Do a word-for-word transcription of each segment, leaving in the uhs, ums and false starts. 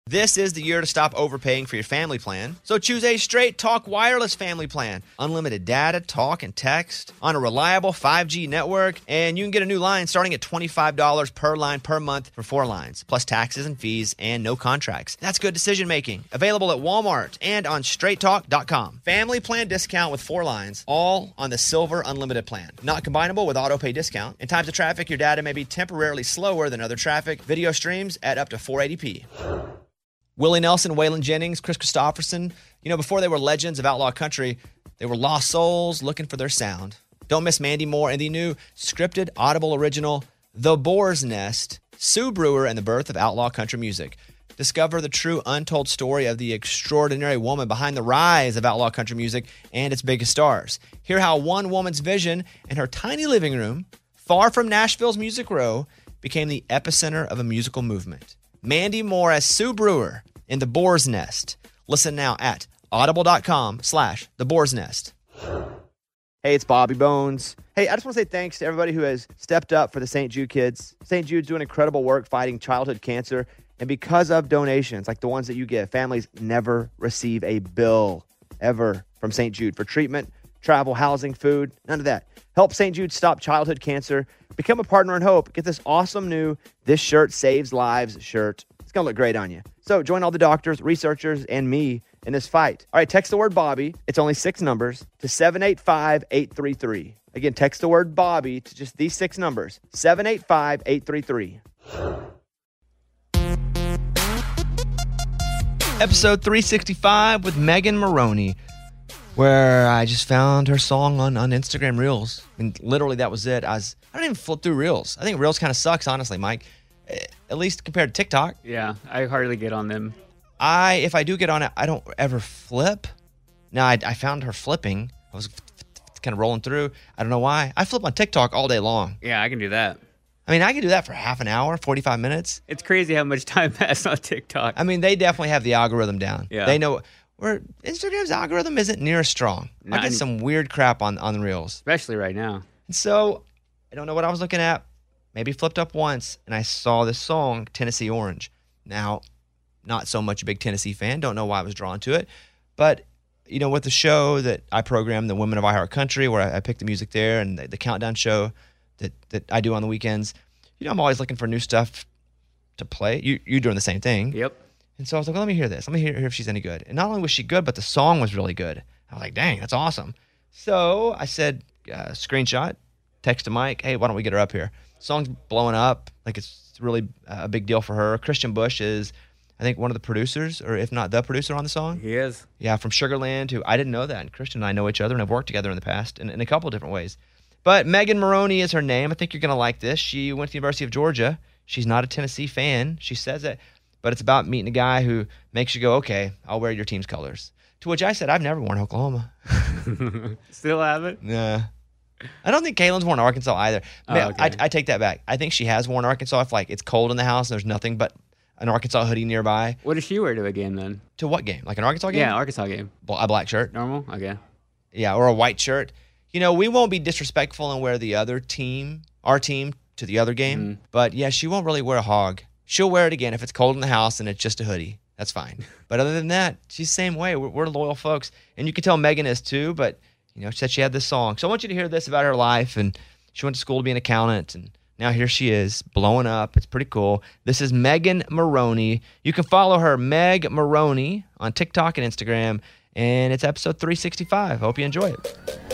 This is the year to stop overpaying for your family plan. So choose a Straight Talk Wireless family plan. Unlimited data, talk, and text on a reliable five G network. And you can get a new line starting at twenty-five dollars per line per month for four lines, plus taxes and fees and no contracts. That's good decision making. Available at Walmart and on straight talk dot com. Family plan discount with four lines, all on the Silver Unlimited plan. Not combinable with auto pay discount. In times of traffic, your data may be temporarily slower than other traffic. Video streams at up to four eighty p. Willie Nelson, Waylon Jennings, Chris Christopherson. You know, before they were legends of outlaw country, they were lost souls looking for their sound. Don't miss Mandy Moore and the new scripted Audible original, The Boar's Nest, Sue Brewer and the Birth of Outlaw Country Music. Discover the true untold story of the extraordinary woman behind the rise of outlaw country music and its biggest stars. Hear how one woman's vision in her tiny living room, far from Nashville's Music Row, became the epicenter of a musical movement. Mandy Moore as Sue Brewer in The Boar's Nest. Listen now at audible.com slash The Boar's Nest. Hey, it's Bobby Bones. Hey, I just want to say thanks to everybody who has stepped up for the Saint Jude kids. Saint Jude's doing incredible work fighting childhood cancer. And because of donations like the ones that you give, families never receive a bill ever from Saint Jude for treatment, travel, housing, food, none of that. Help Saint Jude stop childhood cancer. Become a partner in hope. Get this awesome new This Shirt Saves Lives shirt. It's going to look great on you. So join all the doctors, researchers, and me in this fight. All right, text the word Bobby. It's only six numbers to seven eight five, eight three three. Again, text the word Bobby to just these six numbers, seven eight five, eight three three. Episode three sixty-five with Megan Moroney, where I just found her song on, on Instagram Reels. And literally that was it. I was I don't even flip through Reels. I think Reels kind of sucks, honestly, Mike. At least compared to TikTok. Yeah, I hardly get on them. I, if I do get on it, I don't ever flip. Now, I, I found her flipping. I was kind of rolling through. I don't know why. I flip on TikTok all day long. Yeah, I can do that. I mean, I can do that for half an hour, forty-five minutes. It's crazy how much time passed on TikTok. I mean, they definitely have the algorithm down. Yeah. They know where Instagram's algorithm isn't near as strong. Not I get any- some weird crap on, on the Reels. Especially right now. And so, I don't know what I was looking at. Maybe flipped up once, and I saw this song, Tennessee Orange. Now, not so much a big Tennessee fan. Don't know why I was drawn to it. But, you know, with the show that I program, the Women of iHeartCountry, where I, I pick the music there, and the, the countdown show that, that I do on the weekends, you know, I'm always looking for new stuff to play. You, you're doing the same thing. Yep. And so I was like, well, let me hear this. Let me hear, hear if she's any good. And not only was she good, but the song was really good. I was like, dang, that's awesome. So I said, uh, screenshot, text to Mike, hey, why don't we get her up here? Song's blowing up. Like, it's really a big deal for her. Christian Bush is, I think, one of the producers, or if not the producer on the song. He is. Yeah, from Sugarland, who I didn't know that. And Christian and I know each other and have worked together in the past in, in a couple of different ways. But Megan Moroney is her name. I think you're going to like this. She went to the University of Georgia. She's not a Tennessee fan. She says it. But it's about meeting a guy who makes you go, okay, I'll wear your team's colors. To which I said, I've never worn Oklahoma. Still haven't? Nah. I don't think Kaylin's worn Arkansas either. Oh, Man, okay. I, I take that back. I think she has worn Arkansas if like it's cold in the house and there's nothing but an Arkansas hoodie nearby. What does she wear to a game then? To what game? Like an Arkansas game? Yeah, Arkansas game. Bl- A black shirt. Normal? Okay. Yeah, or a white shirt. You know, we won't be disrespectful and wear the other team, our team, to the other game. Mm. But yeah, she won't really wear a hog. She'll wear it again if it's cold in the house and it's just a hoodie. That's fine. But other than that, she's the same way. We're, we're loyal folks. And you can tell Megan is too, but you know, she said she had this song. So I want you to hear this about her life. And she went to school to be an accountant. And now here she is, blowing up. It's pretty cool. This is Megan Moroney. You can follow her, Meg Moroney, on TikTok and Instagram. And it's episode three sixty-five. Hope you enjoy it.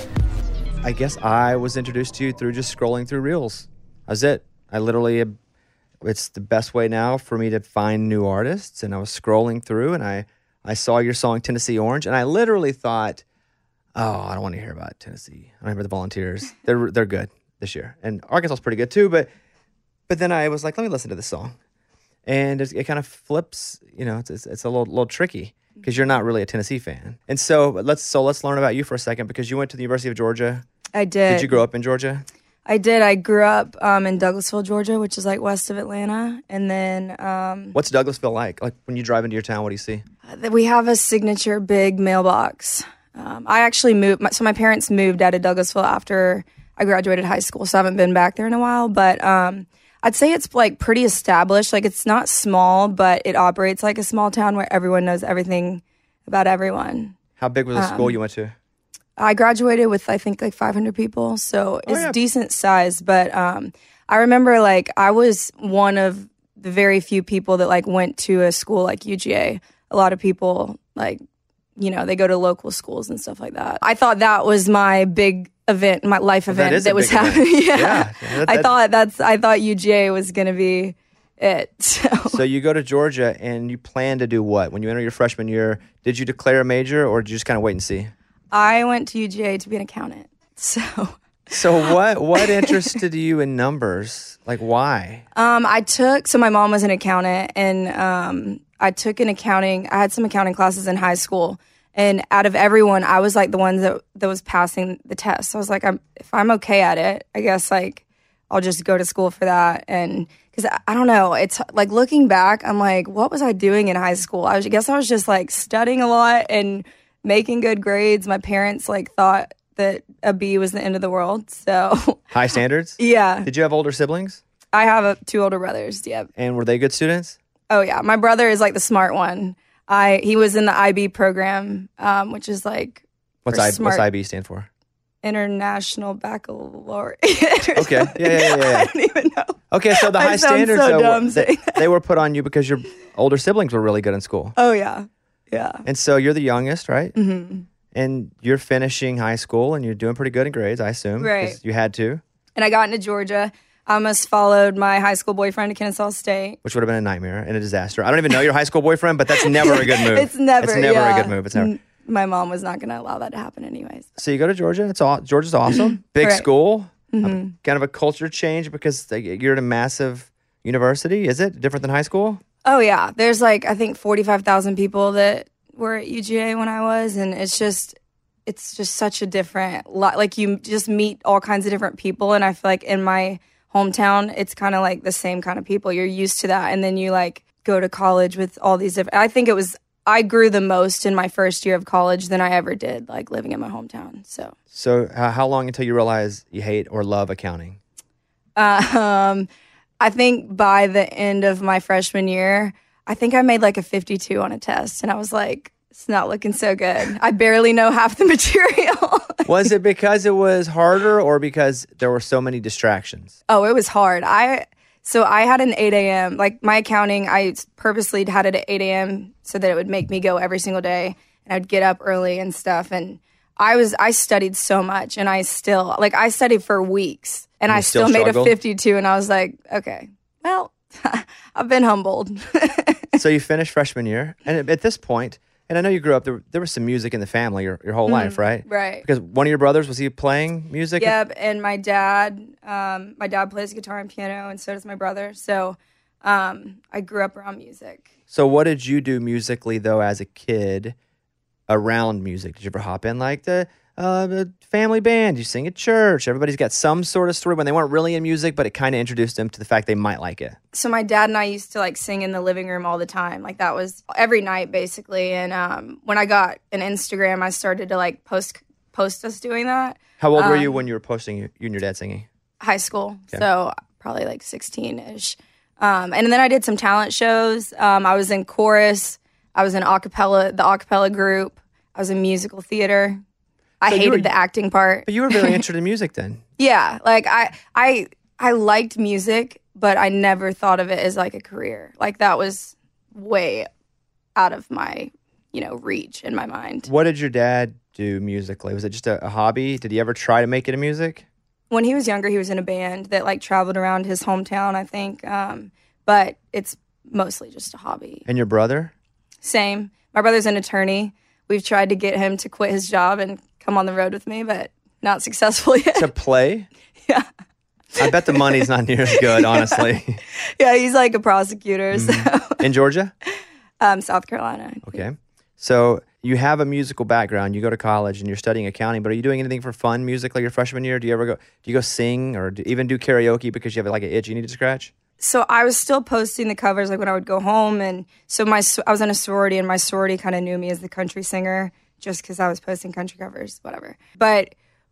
I guess I was introduced to you through just scrolling through Reels. That's it. I literally, it's the best way now for me to find new artists. And I was scrolling through and I, I saw your song, Tennessee Orange. And I literally thought, oh, I don't want to hear about Tennessee. I don't hear about the Volunteers. They're they're good this year. And Arkansas's pretty good too. But but then I was like, let me listen to this song. And it, it kind of flips, you know, it's, it's, it's a little little tricky because you're not really a Tennessee fan. And so let's so let's learn about you for a second because you went to the University of Georgia. I did. Did you grow up in Georgia? I did. I grew up um, in Douglasville, Georgia, which is like west of Atlanta. And then um, What's Douglasville like? Like when you drive into your town, what do you see? we have a signature big mailbox. Um, I actually moved. My, so my parents moved out of Douglasville after I graduated high school, so I haven't been back there in a while. But um, I'd say it's like pretty established. Like it's not small, but it operates like a small town where everyone knows everything about everyone. How big was the um, school you went to? I graduated with, I think, like five hundred people. So it's oh, yeah. decent size. But um, I remember like I was one of the very few people that like went to a school like U G A. A lot of people like, you know, they go to local schools and stuff like that. I thought that was my big event, my life event that, that was happening. yeah. yeah that, that, I thought that's, I thought U G A was going to be it. So. so you go to Georgia and you plan to do what? When you enter your freshman year, did you declare a major or did you just kind of wait and see? I went to U G A to be an accountant. So. So what what interested you in numbers? Like why? Um, I took, so my mom was an accountant and um, I took an accounting, I had some accounting classes in high school. And out of everyone, I was like the one that, that was passing the test. So I was like, I'm, if I'm okay at it, I guess like I'll just go to school for that. And because I, I don't know, it's like looking back, I'm like, what was I doing in high school? I, was, I guess I was just like studying a lot and making good grades. My parents like thought that a B was the end of the world. So high standards? Yeah. Did you have older siblings? I have a, two older brothers, yep. And were they good students? Oh, yeah. My brother is like the smart one. I He was in the I B program, um, which is like... What's, I, what's I B stand for? International Baccalaureate. Okay. Yeah, yeah, yeah, yeah. I don't even know. Okay, so the I high sound standards, so though, dumb they, they were put on you because your older siblings were really good in school. Oh, yeah. Yeah. And so you're the youngest, right? Mm-hmm. And you're finishing high school and you're doing pretty good in grades, I assume. Right. 'Cause you had to. And I got into Georgia. I almost followed my high school boyfriend to Kennesaw State. Which would have been a nightmare and a disaster. I don't even know your high school boyfriend, but that's never a good move. It's never, It's never yeah. a good move. It's never. My mom was not going to allow that to happen anyways. So you go to Georgia. It's all Georgia's awesome. Big Right. school. Mm-hmm. Um, kind of a culture change because like, you're at a massive university. Is it different than high school? Oh, yeah. There's like, I think forty-five thousand people that were at U G A when I was. And it's just, it's just such a different, lot. Like you just meet all kinds of different people. And I feel like in my hometown, it's kind of like the same kind of people. You're used to that. And then you like go to college with all these different, I think it was, I grew the most in my first year of college than I ever did, like living in my hometown. So, so uh, how long until you realize you hate or love accounting? Uh, um, I think by the end of my freshman year, I think I made like a fifty-two on a test. And I was like, it's not looking so good. I barely know half the material. Was it because it was harder or because there were so many distractions? Oh, it was hard. I So I had an eight a.m. Like my accounting, I purposely had it at eight a.m. so that it would make me go every single day. And I'd get up early and stuff. And I was, I studied so much and I still, like I studied for weeks and you I still, still made struggled? a fifty-two. And I was like, okay, well, I've been humbled. So you finished freshman year. And at this point, and I know you grew up, there, there was some music in the family your, your whole mm, life, right? Right. Because one of your brothers, was he playing music? Yep, and my dad, um, my dad plays guitar and piano, and so does my brother. So um, I grew up around music. So what did you do musically, though, as a kid around music? Did you ever hop in like the, uh, the family band? You sing at church? Everybody's got some sort of story when they weren't really in music, but it kind of introduced them to the fact they might like it. So my dad and I used to like sing in the living room all the time. Like that was every night basically. And um, when I got an Instagram, I started to like post post us doing that. How old um, were you when you were posting you, you and your dad singing? High school. Okay. So probably like sixteen-ish. Um, and then I did some talent shows. Um, I was in chorus. I was in acapella, the acapella group. I was in musical theater. I So you hated were- the acting part. But you were very interested in music then. Yeah, like I, I, I liked music, but I never thought of it as like a career. Like that was way out of my, you know, reach in my mind. What did your dad do musically? Was it just a, a hobby? Did he ever try to make it in music? When he was younger, he was in a band that like traveled around his hometown, I think. Um, but it's mostly just a hobby. And your brother? Same. My brother's an attorney. We've tried to get him to quit his job and come on the road with me, but not successful yet. To play? Yeah. I bet the money's not near as good, honestly. Yeah, he's like a prosecutor. Mm-hmm. So, In Georgia? um, South Carolina. Okay. So you have a musical background. You go to college and you're studying accounting, but are you doing anything for fun musically your freshman year? Do you ever go, do you go sing or do, even do karaoke because you have like an itch you need to scratch? So I was still posting the covers like when I would go home. And so my I was in a sorority and my sorority kind of knew me as the country singer just because I was posting country covers, whatever. But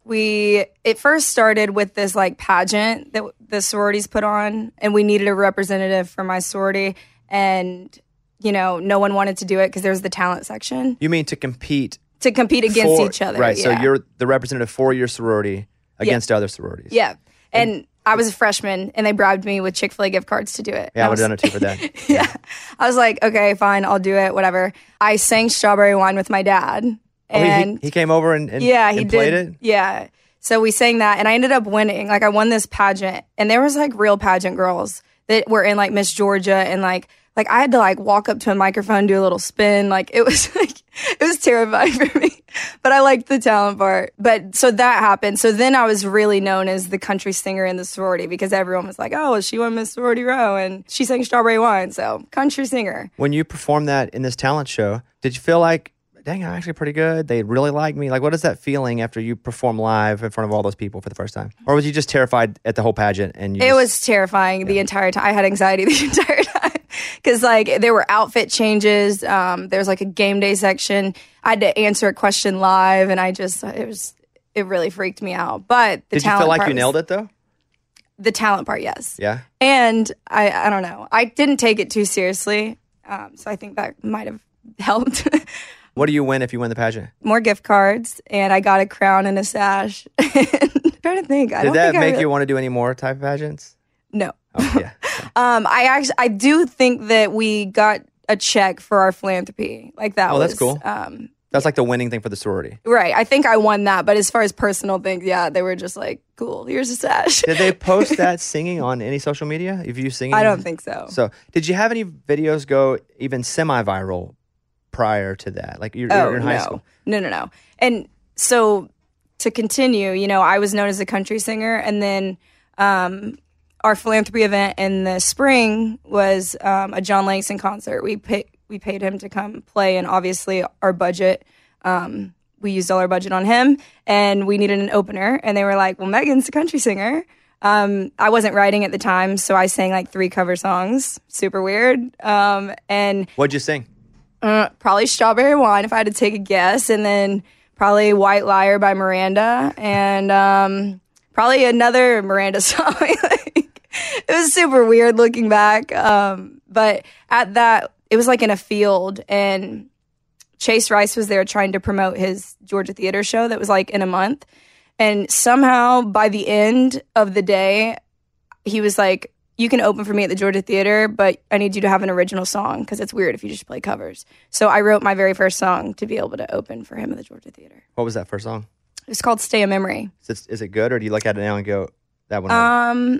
we it first started with this like pageant that the sororities put on, and we needed a representative for my sorority, and you know, no one wanted to do it because there's the talent section You mean to compete to compete against for- each other. Right. So yeah. you're the representative for your sorority against other sororities. yeah, and I was a freshman, and they bribed me with Chick-fil-A gift cards to do it. Yeah, I And would have was- done it too for that. yeah. I was like, okay, fine, I'll do it, whatever. I sang Strawberry Wine with my dad. Oh, he- And he, he came over and, and, yeah, he and played did. it? Yeah. So we sang that, and I ended up winning. Like, I won this pageant, and there was like real pageant girls that were in like Miss Georgia, and like, like I had to like walk up to a microphone, do a little spin. Like, it was like, it was terrifying for me, but I liked the talent part. But so that happened. So then I was really known as the country singer in the sorority because everyone was like, oh, she won Miss Sorority Row, and she sang Strawberry Wine. So country singer. When you performed that in this talent show, did you feel like, dang, I'm actually pretty good? They really like me. Like, what is that feeling after you perform live in front of all those people for the first time? Or was you just terrified at the whole pageant? And you It just- was terrifying the entire time. I had anxiety the entire time because like there were outfit changes. Um, there was like a game day section. I had to answer a question live, and I just it was it really freaked me out. But the Did you talent feel like part you was- nailed it though? The talent part, yes. Yeah. And I I don't know. I didn't take it too seriously, um, so I think that might have helped. What do you win if you win the pageant? More gift cards, and I got a crown and a sash. I'm trying to think. I Did don't that think I make really- you want to do any more type of pageants? No. Oh, yeah. Um, I actually, I do think that we got a check for our philanthropy. Like that Oh, was that's cool. Um, That's like the winning thing for the sorority. right. I think I won that. But as far as personal things, yeah, they were just like, cool, here's a sash. Did they post that singing on any social media? If you singing? I don't think so. So, did you have any videos go even semi-viral prior to that? Like you're, oh, you're in high no. school. No, no, no. And so to continue, you know, I was known as a country singer. And then um, our philanthropy event in the spring was um, a John Langston concert. We pay, we paid him to come play, and obviously our budget, um, we used all our budget on him, and we needed an opener. And they were like, well, Megan's a country singer. Um, I wasn't writing at the time, so I sang like three cover songs. Super weird. Um, and What'd you sing? uh, probably Strawberry Wine if I had to take a guess, and then probably White Liar by Miranda, and um, probably another Miranda song. Like, it was super weird looking back. Um, but at that, it was like in a field, and Chase Rice was there trying to promote his Georgia Theater show that was like in a month. And somehow by the end of the day, he was like, you can open for me at the Georgia Theater, but I need you to have an original song because it's weird if you just play covers. So I wrote my very first song to be able to open for him at the Georgia Theater. What was that first song? It's called Stay a Memory. Is it, is it good, or do you look at it now and go, that one? Um,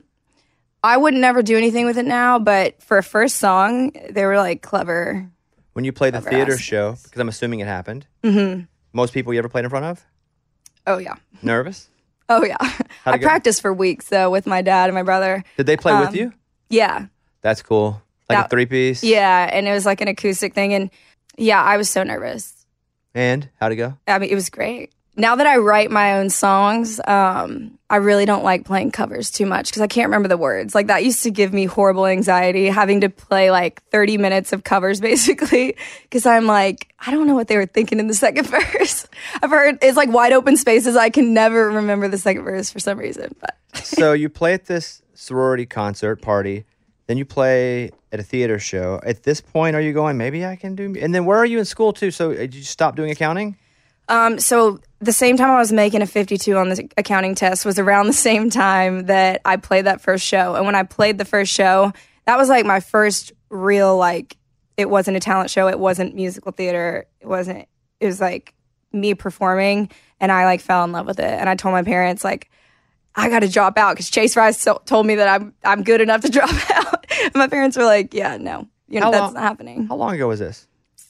I would never do anything with it now, but for a first song, they were like clever. when you play the Clever theater ass. show, because I'm assuming it happened, Mm-hmm. most people you ever played in front of? Oh, yeah. Nervous? Oh, yeah. I it go? practiced for weeks, though, with my dad and my brother. Did they play with Um, you? Yeah. That's cool. Like a that- three piece? Yeah, and it was like an acoustic thing. And yeah, I was so nervous. And how'd it go? I mean, it was great. Now that I write my own songs, um, I really don't like playing covers too much because I can't remember the words. Like that used to give me horrible anxiety, having to play like thirty minutes of covers basically, because I'm like, I don't know what they were thinking in the second verse. I've heard it's like wide open spaces. I can never remember the second verse for some reason. But So you play at this sorority concert party, then you play at a theater show. At this point, are you going, maybe I can do... And then where are you in school too? So uh, did you stop doing accounting? Um, so the same time I was making a fifty-two on the accounting test was around the same time that I played that first show. And when I played the first show, that was like my first real, like, it wasn't a talent show. It wasn't musical theater. It wasn't, it was like me performing, and I like fell in love with it. And I told my parents, like, I got to drop out because Chase Rice so- told me that I'm, I'm good enough to drop out. And my parents were like, yeah, no, you know, How that's long- not happening. How long ago was this?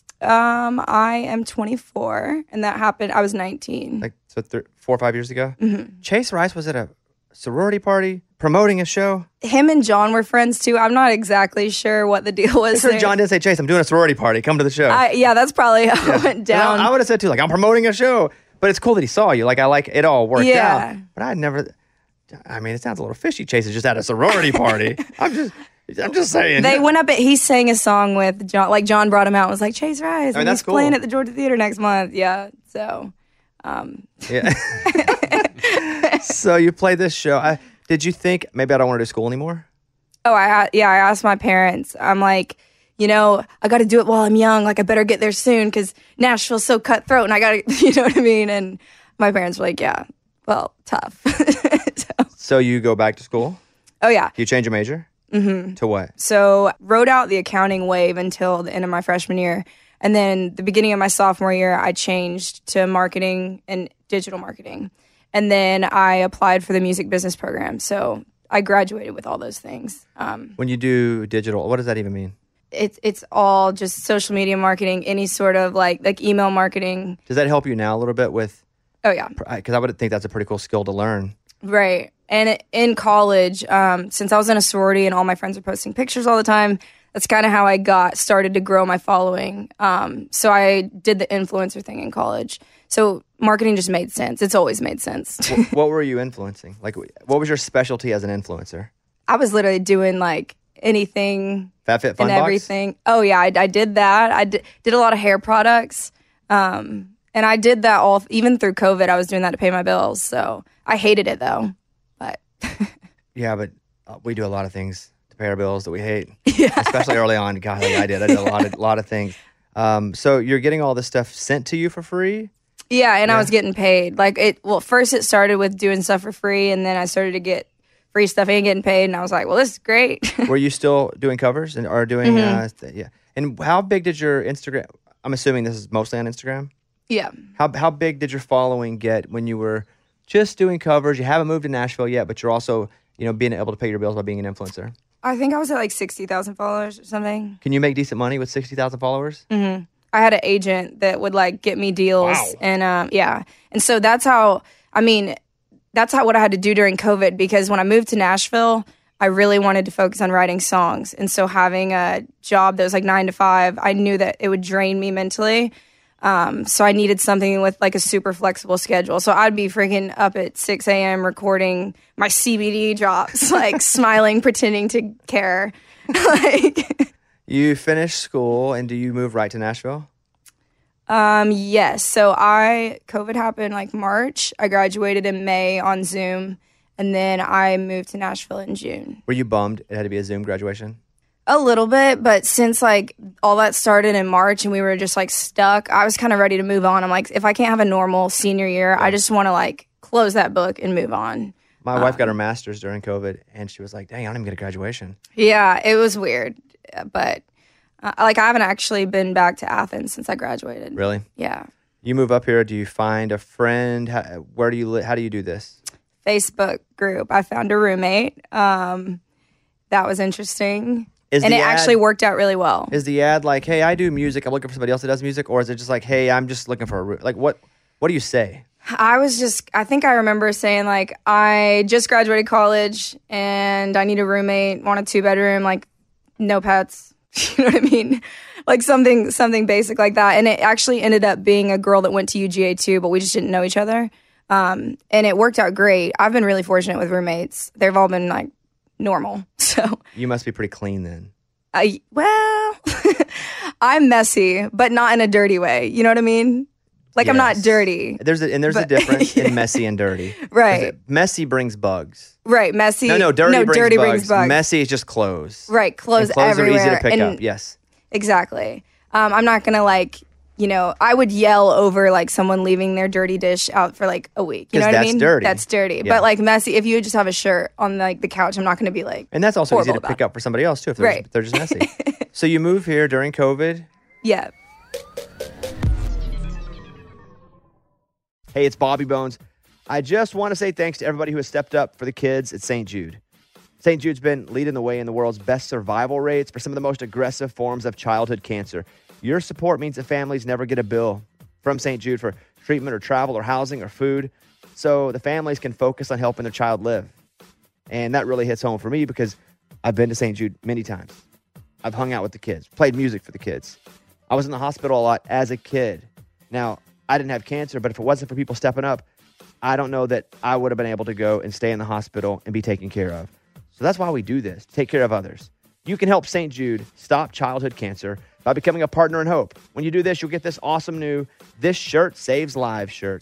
Um, I am twenty-four, and that happened. I was nineteen. Like so th- four or five years ago? Mm-hmm. Chase Rice was at a sorority party promoting a show? Him and John were friends too. I'm not exactly sure what the deal was. I heard there. John didn't say, Chase, I'm doing a sorority party. Come to the show. I, yeah, that's probably how it went And down. I, I would have said too, like, I'm promoting a show. But it's cool that he saw you. Like, I like it all worked Yeah. out. But I'd never... I mean, it sounds a little fishy. Chase is just at a sorority party. I'm just... I'm just saying. they went up. At, he sang a song with John. Like John brought him out. And was like Chase Rice. mean, and that's he's playing cool. at the Georgia Theater next month. Yeah. So. Um, Yeah. So you play this show. I, did you think maybe I don't want to do school anymore? Oh, I yeah, I asked my parents. I'm like, you know, I got to do it while I'm young. Like, I better get there soon because Nashville's so cutthroat, and I got to, you know what I mean? And my parents were like, yeah, well, tough. so, So you go back to school? oh, yeah. You change your major? Mm-hmm. To what? So rode out the accounting wave until the end of my freshman year. And then the beginning of my sophomore year, I changed to marketing and digital marketing. And then I applied for the music business program. So I graduated with all those things. Um, When you do digital, what does that even mean? it's it's all just social media marketing, any sort of like like email marketing. Does that help you now a little bit with, Oh, yeah. because I would think that's a pretty cool skill to learn. Right. And it- in college, um, since I was in a sorority and all my friends are posting pictures all the time, that's kind of how I got started to grow my following. Um, so I did the influencer thing in college. So marketing just made sense. It's always made sense. Wh- what were you influencing? Like, what was your specialty as an influencer? I was literally doing like anything FatFit Fun and Box? everything. Oh, yeah. I, I did that. I did, did a lot of hair products. Um, and I did that all, even through COVID, I was doing that to pay my bills. So I hated it though. But Yeah, but uh, we do a lot of things to pay our bills that we hate. Yeah. Especially early on. God, like I did. I did a lot of, lot of things. Um, so you're getting all this stuff sent to you for free? yeah, and I was getting paid. Like it, well, first it started with doing stuff for free, and then I started to get free stuff and getting paid, and I was like, well, this is great. Were you still doing covers and or doing Mm-hmm. uh, th- yeah? And how big did your Instagram? I'm assuming this is mostly on Instagram. yeah. How how big did your following get when you were just doing covers? You haven't moved to Nashville yet, but you're also you know being able to pay your bills by being an influencer. I think I was at like sixty thousand followers or something. Can you make decent money with sixty thousand followers? Mm-hmm. I had an agent that would like get me deals. Wow. And um, yeah. And so that's how, I mean, that's how what I had to do during COVID, because when I moved to Nashville, I really wanted to focus on writing songs. And so having a job that was like nine to five, I knew that it would drain me mentally. Um, so I needed something with like a super flexible schedule. So I'd be freaking up at six a.m. recording my C B D drops, like smiling, pretending to care. like, You finished school and do you move right to Nashville? um, yes. So I, COVID happened like March. I graduated in May on Zoom. And then I moved to Nashville in June. Were you bummed it had to be a Zoom graduation? A little bit, but since like all that started in March and we were just like stuck, I was kind of ready to move on. I'm like, if I can't have a normal senior year, I just want to like close that book and move on. My wife got her master's during COVID, and she was like, dang, I don't even get a graduation. Yeah, it was weird, but uh, like I haven't actually been back to Athens since I graduated. Really? Yeah. You move up here, do you find a friend? How, where do you li- How do you do this? Facebook group. I found a roommate. Um, that was interesting. Is and the it ad- actually worked out really well. Is the ad like, hey, I do music, I'm looking for somebody else that does music? Or is it just like, hey, I'm just looking for a room? Like, what, what do you say? I was just, I think I remember saying, like, I just graduated college and I need a roommate, want a two bedroom, like, no pets. You know what I mean? Like something, something basic like that. And it actually ended up being a girl that went to U G A too, but we just didn't know each other. Um, and it worked out great. I've been really fortunate with roommates. They've all been like normal. So You must be pretty clean then. I, well, I'm messy, but not in a dirty way. You know what I mean? Like I'm not Yes. dirty. There's a, and there's a But- difference Yeah. in messy and dirty. 'Cause Right. it- messy brings bugs. Right. Messy. No, no, dirty, no, brings, dirty bugs. brings bugs. Messy is just clothes. Right. Clothes, And clothes everywhere. are easy to pick and up. Yes. Exactly. Um, I'm not going to like, you know, I would yell over like someone leaving their dirty dish out for like a week. You 'Cause know what I that's mean? dirty. That's dirty. Yeah. But like messy, if you just have a shirt on like the couch, I'm not going to be like, And that's also easy horrible to about pick up for somebody else too if they're, Right. just, they're just messy. So you move here during COVID. yeah. Hey, it's Bobby Bones. I just want to say thanks to everybody who has stepped up for the kids at Saint Jude. Saint Jude's been leading the way in the world's best survival rates for some of the most aggressive forms of childhood cancer. Your support means that families never get a bill from Saint Jude for treatment or travel or housing or food, so the families can focus on helping their child live. And that really hits home for me because I've been to Saint Jude many times. I've hung out with the kids, played music for the kids. I was in the hospital a lot as a kid. Now, I didn't have cancer, but if it wasn't for people stepping up, I don't know that I would have been able to go and stay in the hospital and be taken care of. So that's why we do this, take care of others. You can help Saint Jude stop childhood cancer by becoming a partner in hope. When you do this, you'll get this awesome new This Shirt Saves Lives shirt. So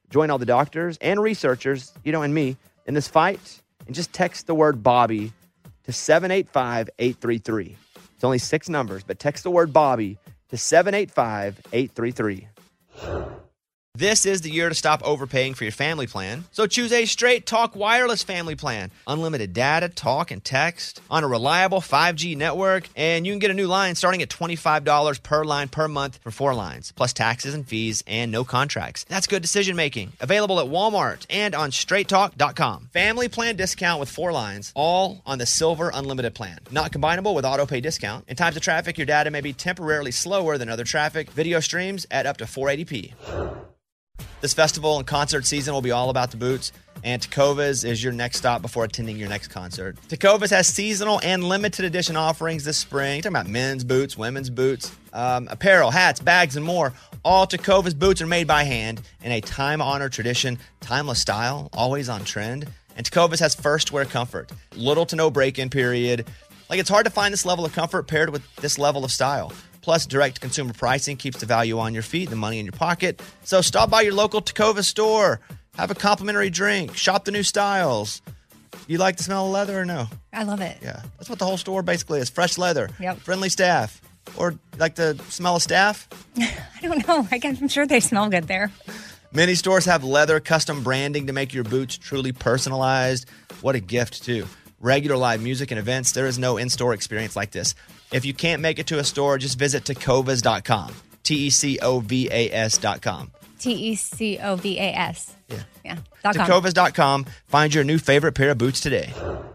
Join all the doctors and researchers, you know, and me in this fight, and just text the word Bobby to seven eight five, eight three three. It's only six numbers, but text the word Bobby to seven eight five, eight three three. This is the year to stop overpaying for your family plan. So choose a Straight Talk Wireless family plan. Unlimited data, talk, and text on a reliable five G network. And you can get a new line starting at twenty-five dollars per line per month for four lines, plus taxes and fees and no contracts. That's good decision making. Available at Walmart and on straight talk dot com. Family plan discount with four lines, all on the Silver Unlimited plan. Not combinable with auto pay discount. In times of traffic, your data may be temporarily slower than other traffic. Video streams at up to four eighty p. This festival and concert season will be all about the boots, and Tecovas is your next stop before attending your next concert. Tecovas has seasonal and limited edition offerings this spring. Talking about men's boots, women's boots, um, apparel, hats, bags, and more. All Tecovas boots are made by hand in a time-honored tradition, timeless style, always on trend. And Tecovas has first wear comfort, little to no break-in period. Like, it's hard to find this level of comfort paired with this level of style. Plus, direct consumer pricing keeps the value on your feet, the money in your pocket. So stop by your local Tecova store. Have a complimentary drink. Shop the new styles. You like the smell of leather or no? I love it. Yeah, that's what the whole store basically is. Fresh leather. Yep. Friendly staff. Or like the smell of staff? I don't know. I guess I'm sure they smell good there. Many stores have leather custom branding to make your boots truly personalized. What a gift, too. Regular live music and events. There is no in-store experience like this. If you can't make it to a store, just visit tecovas dot com. T E C O V A S dot com. T E C O V A S. Yeah. Yeah. Dot com. tecovas dot com. Find your new favorite pair of boots today.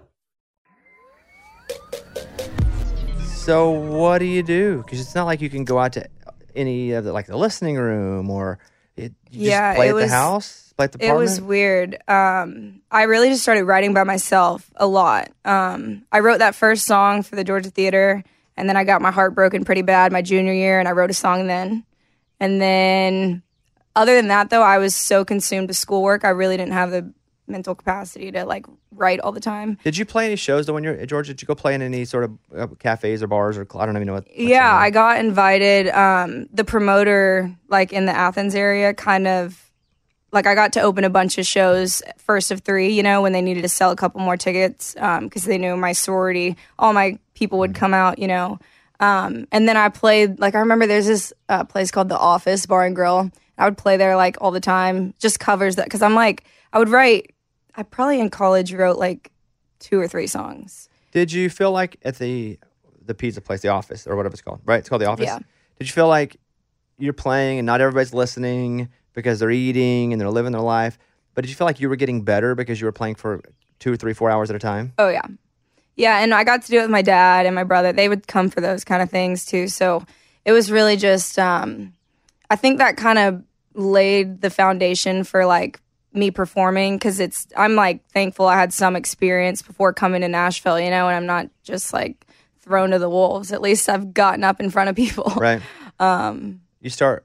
So what do you do? Because it's not like you can go out to any of the, like the listening room or it, you Yeah, just play it at was- the house, play at the It apartment. was weird. Um, I really just started writing by myself a lot. Um, I wrote that first song for the Georgia Theater, and then I got my heart broken pretty bad my junior year, and I wrote a song then. And then, other than that, though, I was so consumed with schoolwork, I really didn't have the mental capacity to like write all the time. Did you play any shows though when you're at Georgia? Did you go play in any sort of uh, cafes or bars or I don't even know what? what's Yeah, in I got invited. Um, the promoter, like in the Athens area, kind of like I got to open a bunch of shows, first of three, you know, when they needed to sell a couple more tickets because they knew my sorority, all my people would come out, you know. Um, and then I played, like, I remember there's this uh, place called The Office Bar and Grill. I would play there like all the time, just covers that because I'm like, I would write, I probably in college wrote like two or three songs. Did you feel like at the the pizza place, the Office or whatever it's called, right? It's called the Office. Yeah. Did you feel like you're playing and not everybody's listening because they're eating and they're living their life? But did you feel like you were getting better because you were playing for two or three, four hours at a time? Oh, yeah. Yeah, and I got to do it with my dad and my brother. They would come for those kind of things, too. So it was really just, um, I think that kind of laid the foundation for, like, me performing because it's, I'm, like, thankful I had some experience before coming to Nashville, you know, and I'm not just, like, thrown to the wolves. At least I've gotten up in front of people. Right. um, You start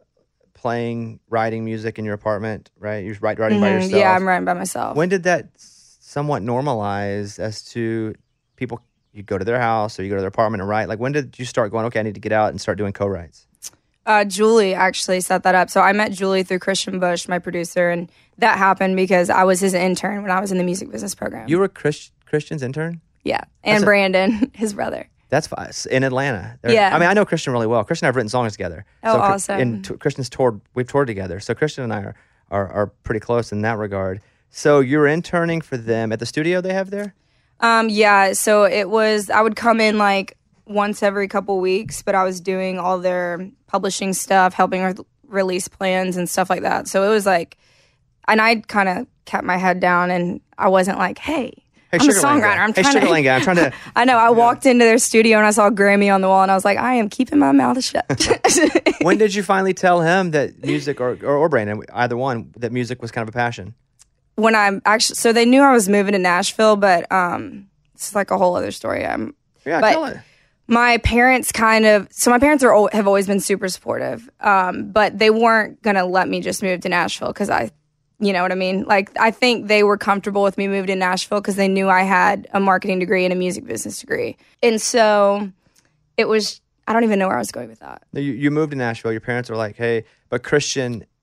playing, writing music in your apartment, right? You're write, writing by mhm, yourself. Yeah, I'm writing by myself. When did that somewhat normalize as to people, you go to their house or you go to their apartment and write? Like, when did you start going, okay, I need to get out and start doing co-writes? Uh, Julie actually set that up. So I met Julie through Christian Bush, my producer, and that happened because I was his intern when I was in the music business program. You were Chris, Christian's intern? Yeah, and a- Brandon, his brother. That's fine. In Atlanta. They're- Yeah. I mean, I know Christian really well. Christian and I have written songs together. Oh, so, Chri- awesome. And t- Christian's toured, we've toured together. So Christian and I are, are, are pretty close in that regard. So you were interning for them at the studio they have there? Um, yeah, so it was, I would come in like once every couple weeks, but I was doing all their publishing stuff, helping with release plans and stuff like that. So it was like, and I kind of kept my head down and I wasn't like, hey, Hey, I'm a Sugar Land songwriter. guy. I'm hey, trying Sugar to. Land guy. I'm trying to. I know. I walked into their studio and I saw Grammy on the wall and I was like, I am keeping my mouth shut. When did you finally tell him that music, or, or, or Brandon, either one, that music was kind of a passion? When I'm actually, so they knew I was moving to Nashville, but um, it's like a whole other story. I'm, Yeah, But- tell it. my parents kind of, so my parents are al- have always been super supportive, um, but they weren't going to let me just move to Nashville because I, you know what I mean? Like, I think they were comfortable with me moving to Nashville because they knew I had a marketing degree and a music business degree. And so it was, I don't even know where I was going with that. You, you moved to Nashville. Your parents were like, hey, but Christian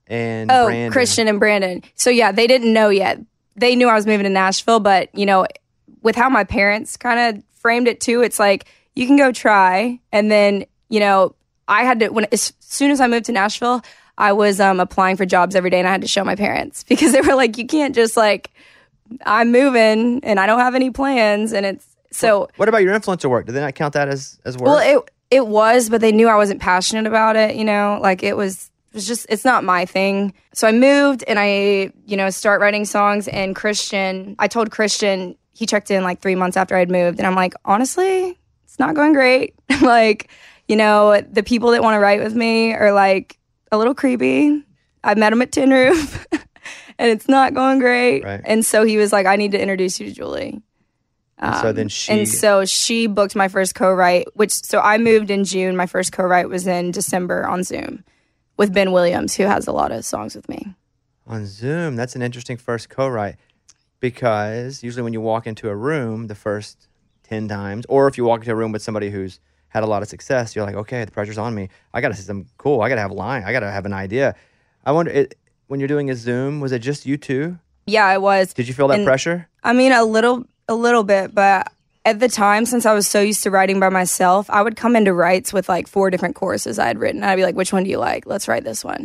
and Oh, Brandon. Christian and Brandon. So yeah, they didn't know yet. They knew I was moving to Nashville, but you know, with how my parents kind of framed it too, it's like you can go try, and then you know, I had to when as soon as I moved to Nashville, I was um, applying for jobs every day, and I had to show my parents because they were like, you can't just like, I'm moving and I don't have any plans, and it's so. What, what about your influencer work? Did they not count that as as work? Well, it it was, but they knew I wasn't passionate about it. You know, like it was. It was just, it's not my thing. So I moved and I, you know, start writing songs. And Christian, I told Christian, he checked in like three months after I'd moved. And I'm like, honestly, it's not going great. Like, you know, the people that want to write with me are like a little creepy. I met him at Tin Roof and it's not going great. Right. And so he was like, I need to introduce you to Julie. And so then she... And so she booked my first co-write, which, so I moved in June. My first co-write was in December on Zoom with Ben Williams, who has a lot of songs with me. On Zoom, that's an interesting first co-write, because usually when you walk into a room the first ten times, or if you walk into a room with somebody who's had a lot of success, you're like, okay, the pressure's on me. I got to say something cool. I got to have a line. I got to have an idea. I wonder, it, when you're doing a Zoom, was it just you two? Yeah, I was. Did you feel that and, pressure? I mean, a little, a little bit, but at the time, since I was so used to writing by myself, I would come into writes with like four different choruses I had written. I'd be like, which one do you like? Let's write this one.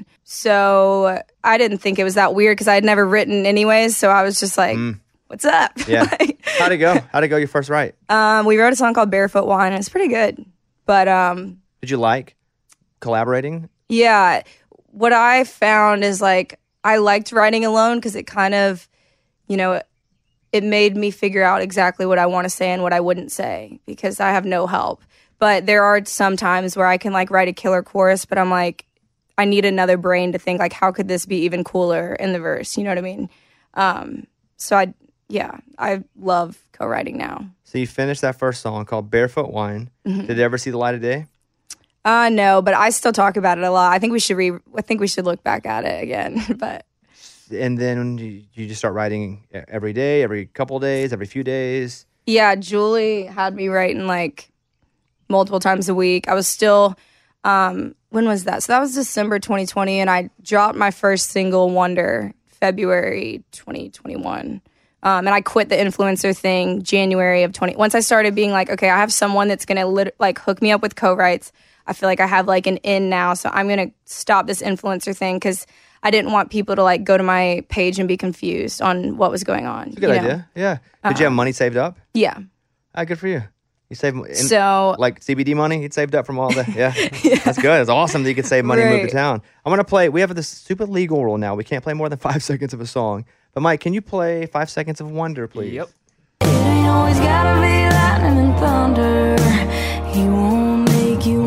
So I didn't think it was that weird because I had never written anyways. So I was just like, mm. what's up? Yeah. Like, how'd it go? How'd it go your first write? Um, we wrote a song called Barefoot Wine. It's pretty good. But um, did you like collaborating? Yeah. What I found is like, I liked writing alone because it kind of, you know, it made me figure out exactly what I want to say and what I wouldn't say because I have no help. But there are some times where I can like write a killer chorus, but I'm like, I need another brain to think like, how could this be even cooler in the verse? You know what I mean? Um, so I, yeah, I love co-writing now. So you finished that first song called Barefoot Wine. Mm-hmm. Did it ever see the light of day? Uh, no, but I still talk about it a lot. I think we should re, I think we should look back at it again, but. And then you, you just start writing every day, every couple days, every few days? Yeah, Julie had me writing like multiple times a week. I was still, um, when was that? So that was December twenty twenty, and I dropped my first single, Wonder, February twenty twenty-one. Um, and I quit the influencer thing January of twenty. Once I started being like, okay, I have someone that's going to lit- like hook me up with co-writes. I feel like I have like an in now, so I'm going to stop this influencer thing because I didn't want people to like go to my page and be confused on what was going on. It's a good you idea. know? Yeah. Did uh-huh. you have money saved up? Yeah. Ah, good for you. You saved in, so like C B D money. You saved up from all the yeah. yeah. That's good. It's awesome that you could save money right. and move to town. I'm gonna play. We have this stupid legal rule now. We can't play more than five seconds of a song. But Mike, can you play five seconds of Wonder, please? Yep. It ain't always gotta be lightning and thunder. He won't make you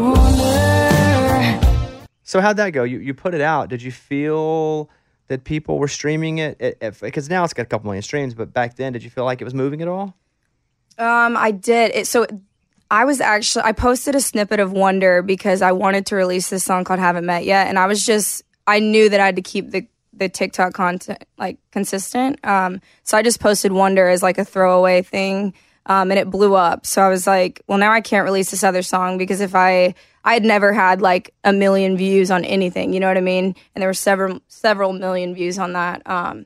wonder. So how'd that go? You you put it out. Did you feel that people were streaming it? Because now it's got a couple million streams, but back then, did you feel like it was moving at all? Um, I did. It, so I was actually, I posted a snippet of Wonder because I wanted to release this song called Haven't Met Yet. And I was just, I knew that I had to keep the, the TikTok content like consistent. Um, so I just posted Wonder as like a throwaway thing. Um, and it blew up. So I was like, well, now I can't release this other song because if I, I had never had like a million views on anything, you know what I mean? And there were several, several million views on that. Um,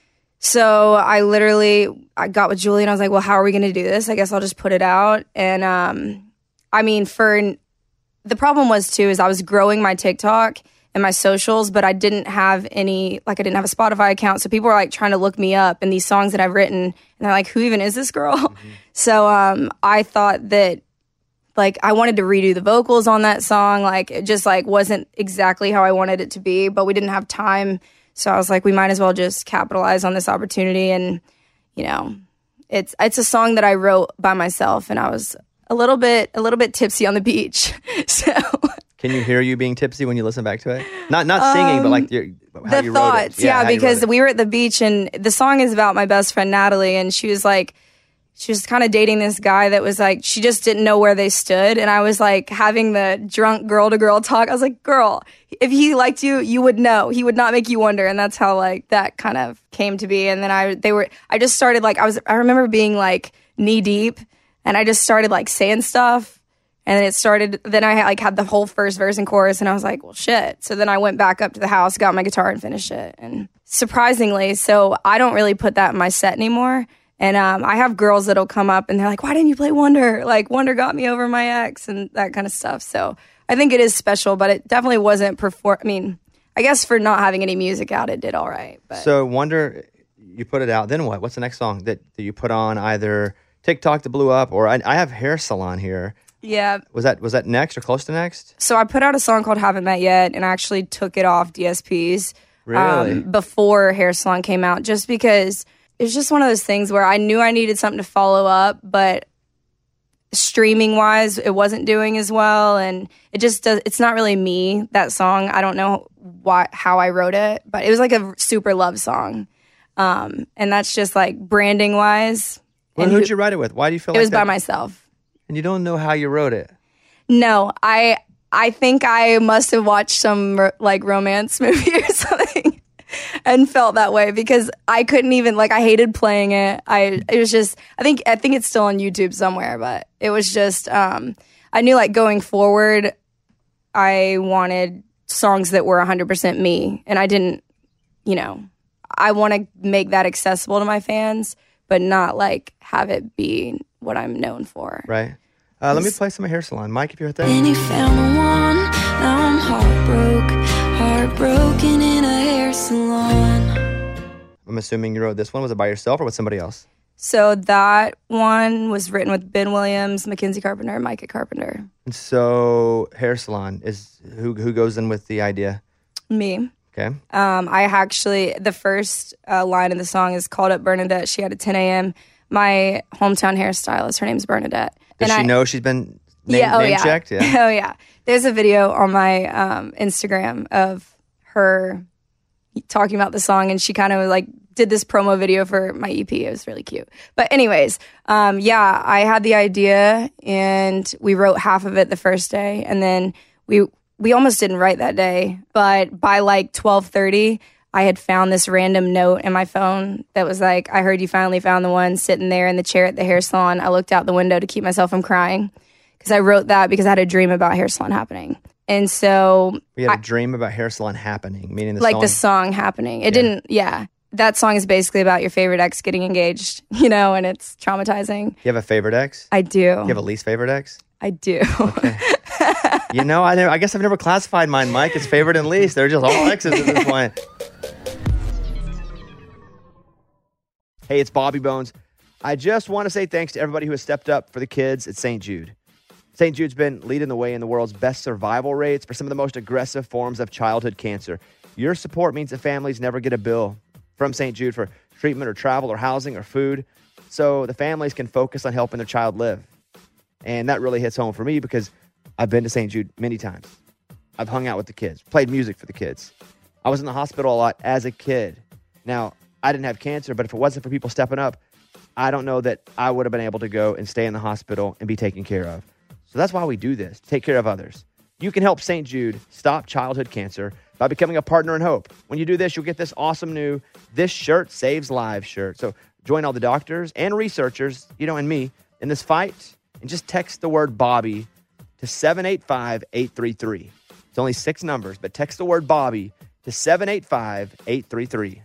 So I literally, I got with Julie and I was like, well, how are we going to do this? I guess I'll just put it out. And um, I mean, for the problem was too, is I was growing my TikTok and my socials, but I didn't have any, like I didn't have a Spotify account. So people were like trying to look me up and these songs that I've written. And they're like, who even is this girl? Mm-hmm. So um, I thought that like I wanted to redo the vocals on that song. Like it just like wasn't exactly how I wanted it to be, but we didn't have time. So I was like, we might as well just capitalize on this opportunity. And, you know, it's it's a song that I wrote by myself and I was a little bit a little bit tipsy on the beach. So can you hear you being tipsy when you listen back to it? Not not singing, um, but like your, how the you thoughts. wrote it. Yeah, yeah because we were at the beach and the song is about my best friend Natalie, and she was like, she was kind of dating this guy that was like, she just didn't know where they stood. And I was like having the drunk girl to girl talk. I was like, girl, if he liked you, you would know. He would not make you wonder. And that's how like that kind of came to be. And then I, they were, I just started like, I was, I remember being like knee deep and I just started like saying stuff. And then it started, then I like had the whole first verse and chorus, and I was like, well, shit. So then I went back up to the house, got my guitar, and finished it. And surprisingly, so I don't really put that in my set anymore. And um, I have girls that'll come up, and they're like, why didn't you play Wonder? Like, Wonder got me over my ex, and that kind of stuff. So I think it is special, but it definitely wasn't perform. I mean, I guess for not having any music out, it did all right. But. So Wonder, you put it out. Then what? What's the next song that, that you put on either TikTok that blew up, or I, I have Hair Salon here. Yeah. Was that was that next or close to next? So I put out a song called Haven't Met Yet, and I actually took it off D S Ps really? um, before Hair Salon came out, just because it's just one of those things where I knew I needed something to follow up, but streaming wise, it wasn't doing as well, and it just does. It's not really me, that song. I don't know why how I wrote it, but it was like a super love song, um, and that's just like branding wise. Well, and who'd who, you write it with? Why do you feel it like was that? by myself? And you don't know how you wrote it. No, I I think I must have watched some like romance movie or something and felt that way, because I couldn't even like I hated playing it. I it was just I think I think it's still on YouTube somewhere, but it was just um, I knew like going forward I wanted songs that were one hundred percent me, and I didn't, you know, I want to make that accessible to my fans, but not like have it be what I'm known for. Right. Uh, let me play some of Hair Salon. Mike, if you're right there. And he found the one. Now I'm heartbroken, heartbroken in a hair salon. I'm assuming you wrote this one. Was it by yourself or with somebody else? So that one was written with Ben Williams, Mackenzie Carpenter, and Micah Carpenter. And so Hair Salon is who who goes in with the idea? Me. Okay. Um, I actually, the first uh, line of the song is called up Bernadette. She had at ten a.m. My hometown hairstylist, her name's Bernadette. Does and she I, know she's been name, yeah, oh, name yeah. checked? Yeah. Oh, yeah. There's a video on my um, Instagram of her talking about the song, and she kind of like did this promo video for my E P. It was really cute. But anyways, um, yeah, I had the idea, and we wrote half of it the first day, and then we we almost didn't write that day. But by like twelve thirty, I had found this random note in my phone that was like, I heard you finally found the one sitting there in the chair at the hair salon. I looked out the window to keep myself from crying, because I wrote that because I had a dream about hair salon happening. And so we had a I, dream about Hair Salon happening, meaning the like song. the song happening. It Yeah. didn't, yeah. That song is basically about your favorite ex getting engaged, you know, and it's traumatizing. You have a favorite ex? I do. You have a least favorite ex? I do. Okay. You know, I never, I guess I've never classified mine, Mike, as favorite and least. They're just all exes at this point. Hey, it's Bobby Bones. I just want to say thanks to everybody who has stepped up for the kids at Saint Jude. Saint Jude's been leading the way in the world's best survival rates for some of the most aggressive forms of childhood cancer. Your support means that families never get a bill from Saint Jude for treatment or travel or housing or food, so the families can focus on helping their child live. And that really hits home for me because I've been to Saint Jude many times. I've hung out with the kids, played music for the kids. I was in the hospital a lot as a kid. Now, I didn't have cancer, but if it wasn't for people stepping up, I don't know that I would have been able to go and stay in the hospital and be taken care of. So that's why we do this, take care of others. You can help Saint Jude stop childhood cancer by becoming a partner in hope. When you do this, you'll get this awesome new This Shirt Saves Lives shirt. So join all the doctors and researchers, you know, and me in this fight, and just text the word Bobby to seven eight five, eight three three. It's only six numbers, but text the word Bobby to seven eight five, eight three three.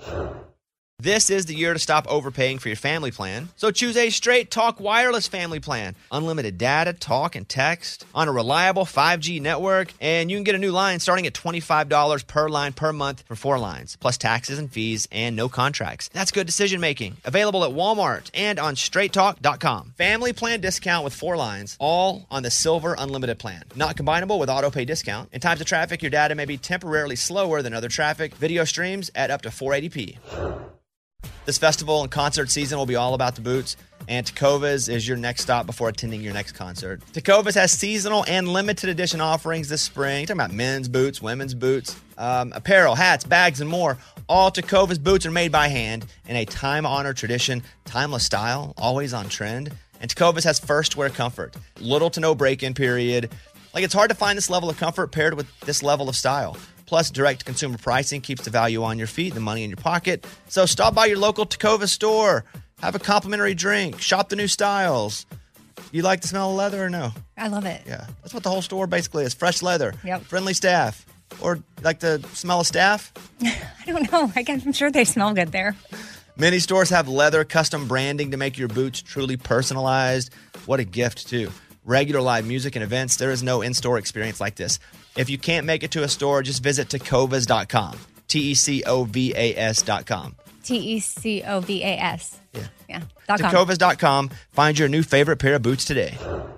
This is the year to stop overpaying for your family plan. So choose a Straight Talk Wireless family plan. Unlimited data, talk, and text on a reliable five G network. And you can get a new line starting at twenty-five dollars per line per month for four lines, plus taxes and fees and no contracts. That's good decision making. Available at Walmart and on straight talk dot com. Family plan discount with four lines, all on the Silver Unlimited plan. Not combinable with auto pay discount. In times of traffic, your data may be temporarily slower than other traffic. Video streams at up to four eighty p. This festival and concert season will be all about the boots, and Tecovas is your next stop before attending your next concert. Tecovas has seasonal and limited edition offerings this spring. Talking about men's boots, women's boots, um, apparel, hats, bags, and more. All Tecovas boots are made by hand in a time-honored tradition, timeless style, always on trend. And Tecovas has first wear comfort, little to no break-in period. Like, it's hard to find this level of comfort paired with this level of style. Plus, direct-to-consumer pricing keeps the value on your feet, the money in your pocket. So stop by your local Tecovas store. Have a complimentary drink. Shop the new styles. You like the smell of leather or no? I love it. Yeah. That's what the whole store basically is. Fresh leather. Yep. Friendly staff. Or like the smell of staff. I don't know. I guess I'm sure they smell good there. Many stores have leather custom branding to make your boots truly personalized. What a gift, too. Regular live music and events, there is no in-store experience like this. If you can't make it to a store, just visit tecovas dot com. T E C O V A S dot com. T E C O V A S. Yeah. Yeah. Dot com. tecovas dot com. Find your new favorite pair of boots today.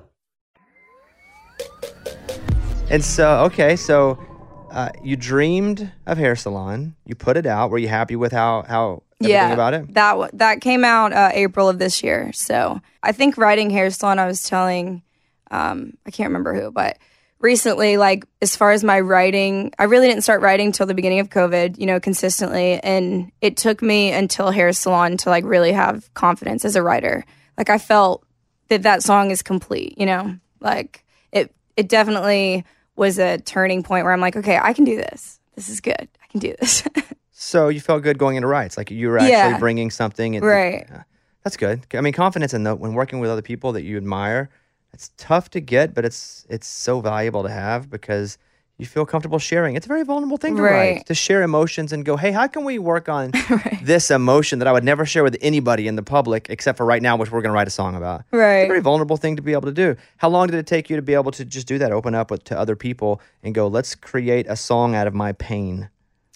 And so, okay, so uh, you dreamed of Hair Salon. You put it out. Were you happy with how, how everything yeah, about it? That, w- that came out uh, April of this year. So I think writing Hair Salon, I was telling, um, I can't remember who, but recently, like, as far as my writing, I really didn't start writing till the beginning of COVID, you know, consistently. And it took me until Hair Salon to, like, really have confidence as a writer. Like, I felt that that song is complete, you know? Like, it it definitely was a turning point where I'm like, okay, I can do this. This is good. I can do this. So you felt good going into rights. Like, you were actually Yeah. bringing something. And, Right. uh, that's good. I mean, confidence in the, when working with other people that you admire, it's tough to get, but it's it's so valuable to have because you feel comfortable sharing. It's a very vulnerable thing to Right. write, to share emotions and go, hey, how can we work on this emotion that I would never share with anybody in the public except for right now, which we're going to write a song about. Right. It's a very vulnerable thing to be able to do. How long did it take you to be able to just do that, open up with, to other people and go, let's create a song out of my pain?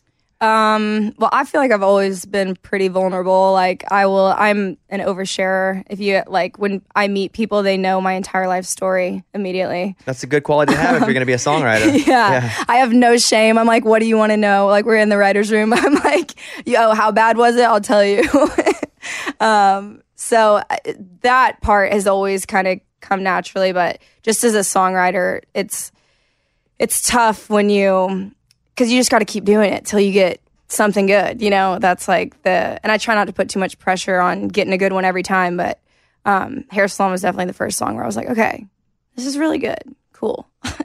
Um, well, I feel like I've always been pretty vulnerable. Like, I will, I'm an oversharer. If you, like, when I meet people, they know my entire life story immediately. That's a good quality to have if you're going to be a songwriter. Yeah. I have no shame. I'm like, what do you want to know? Like, we're in the writer's room. I'm like, yo, how bad was it? I'll tell you. um, so I- that part has always kind of come naturally, but just as a songwriter, it's, it's tough when you, because you just got to keep doing it till you get something good, you know? That's like the, and I try not to put too much pressure on getting a good one every time, but um, Hair Salon was definitely the first song where I was like, okay, this is really good. Cool.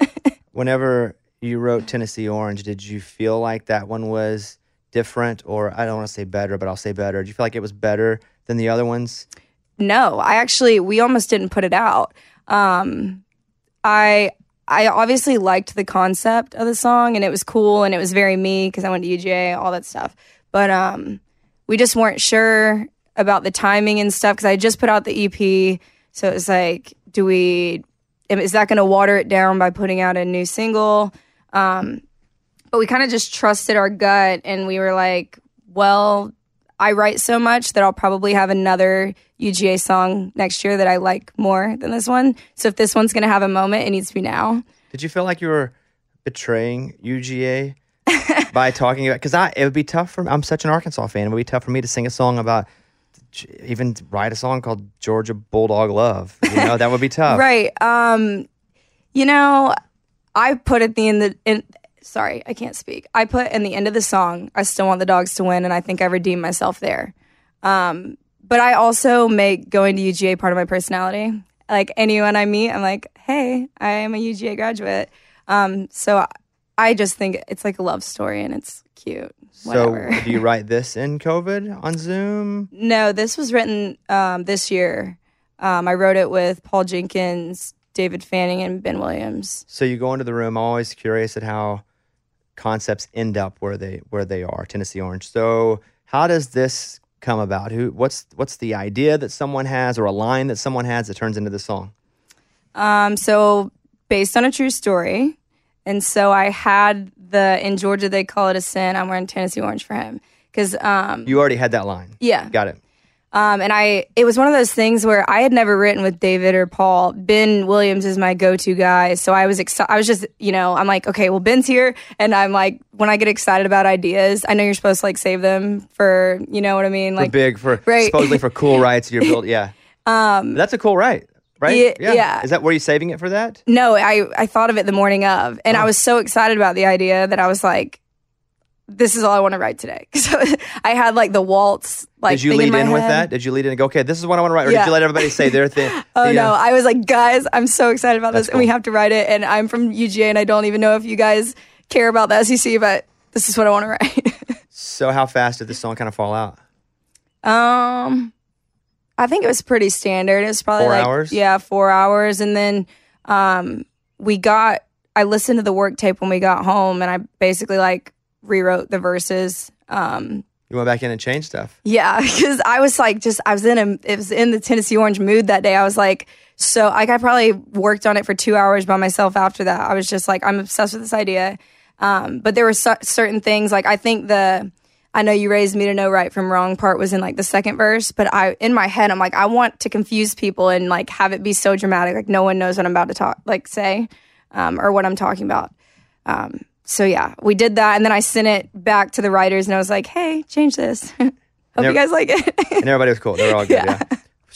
Whenever you wrote Tennessee Orange, did you feel like that one was different, or I don't want to say better, but I'll say better. Did you feel like it was better than the other ones? No, I actually, we almost didn't put it out. Um, I, I obviously liked the concept of the song and it was cool and it was very me because I went to U G A, all that stuff. But um, we just weren't sure about the timing and stuff because I just put out the E P. So it was like, do we, is that going to water it down by putting out a new single? Um, but we kind of just trusted our gut and we were like, well, I write so much that I'll probably have another U G A song next year that I like more than this one. So if this one's going to have a moment, it needs to be now. Did you feel like you were betraying U G A by talking about, because I it would be tough for me. I'm such an Arkansas fan. It would be tough for me to sing a song about, even write a song called Georgia Bulldog Love. You know, that would be tough. Right. Um, you know, I put at the end, in, sorry, I can't speak. I put in the end of the song, I still want the dogs to win, and I think I redeemed myself there. Um, but I also make going to U G A part of my personality. Like anyone I meet, I'm like, hey, I am a U G A graduate. Um, so I just think it's like a love story and it's cute. Whatever. So do you write this in COVID on Zoom? No, this was written um, this year. Um, I wrote it with Paul Jenkins, David Fanning, and Ben Williams. So you go into the room. I'm always curious at how concepts end up where they where they are. Tennessee Orange. So how does this come about? Who? What's what's the idea that someone has, or a line that someone has that turns into the song? Um, so based on a true story, and so I had the in Georgia they call it a sin. I'm wearing Tennessee Orange for him because um, You already had that line. yeah. Got it. Um, and I, it was one of those things where I had never written with David or Paul. Ben Williams is my go-to guy. So I was excited. I was just, you know, I'm like, okay, well, Ben's here. And I'm like, when I get excited about ideas, I know you're supposed to like save them for, you know what I mean? For Like big, for right. supposedly for cool rights. You're built. Yeah. Um, That's a cool right. Right? Yeah, yeah. Is that, were you saving it for that? No, I, I thought of it the morning of. And Oh. I was so excited about the idea that I was like, this is all I want to write today. So I had like the waltz. Like, Did you thing lead in, my in with head. that? Did you lead in and go, okay, this is what I want to write? Or Yeah. did you let everybody say their thing? Oh The, no, uh, I was like, guys, I'm so excited about That's this and we cool. have to write it. And I'm from U G A and I don't even know if you guys care about the S E C, but this is what I want to write. So how fast did this song kind of fall out? um, I think it was pretty standard. It was probably Four like hours? yeah, four hours, and then um, we got. I listened to the work tape when we got home, and I basically like rewrote the verses. Um, You went back in and changed stuff. yeah, because I was like, just I was in a, it was in the Tennessee Orange mood that day. I was like, so like I probably worked on it for two hours by myself. After that, I was just like, I'm obsessed with this idea. Um, but there were su- certain things like I think the. I know you raised me to know right from wrong part was in like the second verse, but I in my head I'm like I want to confuse people and like have it be so dramatic, like no one knows what I'm about to talk, like say, um, or what I'm talking about. Um, so yeah, we did that, and then I sent it back to the writers, and I was like, "Hey, change this. Hope Never- you guys like it." And everybody was cool. They were all good. Yeah.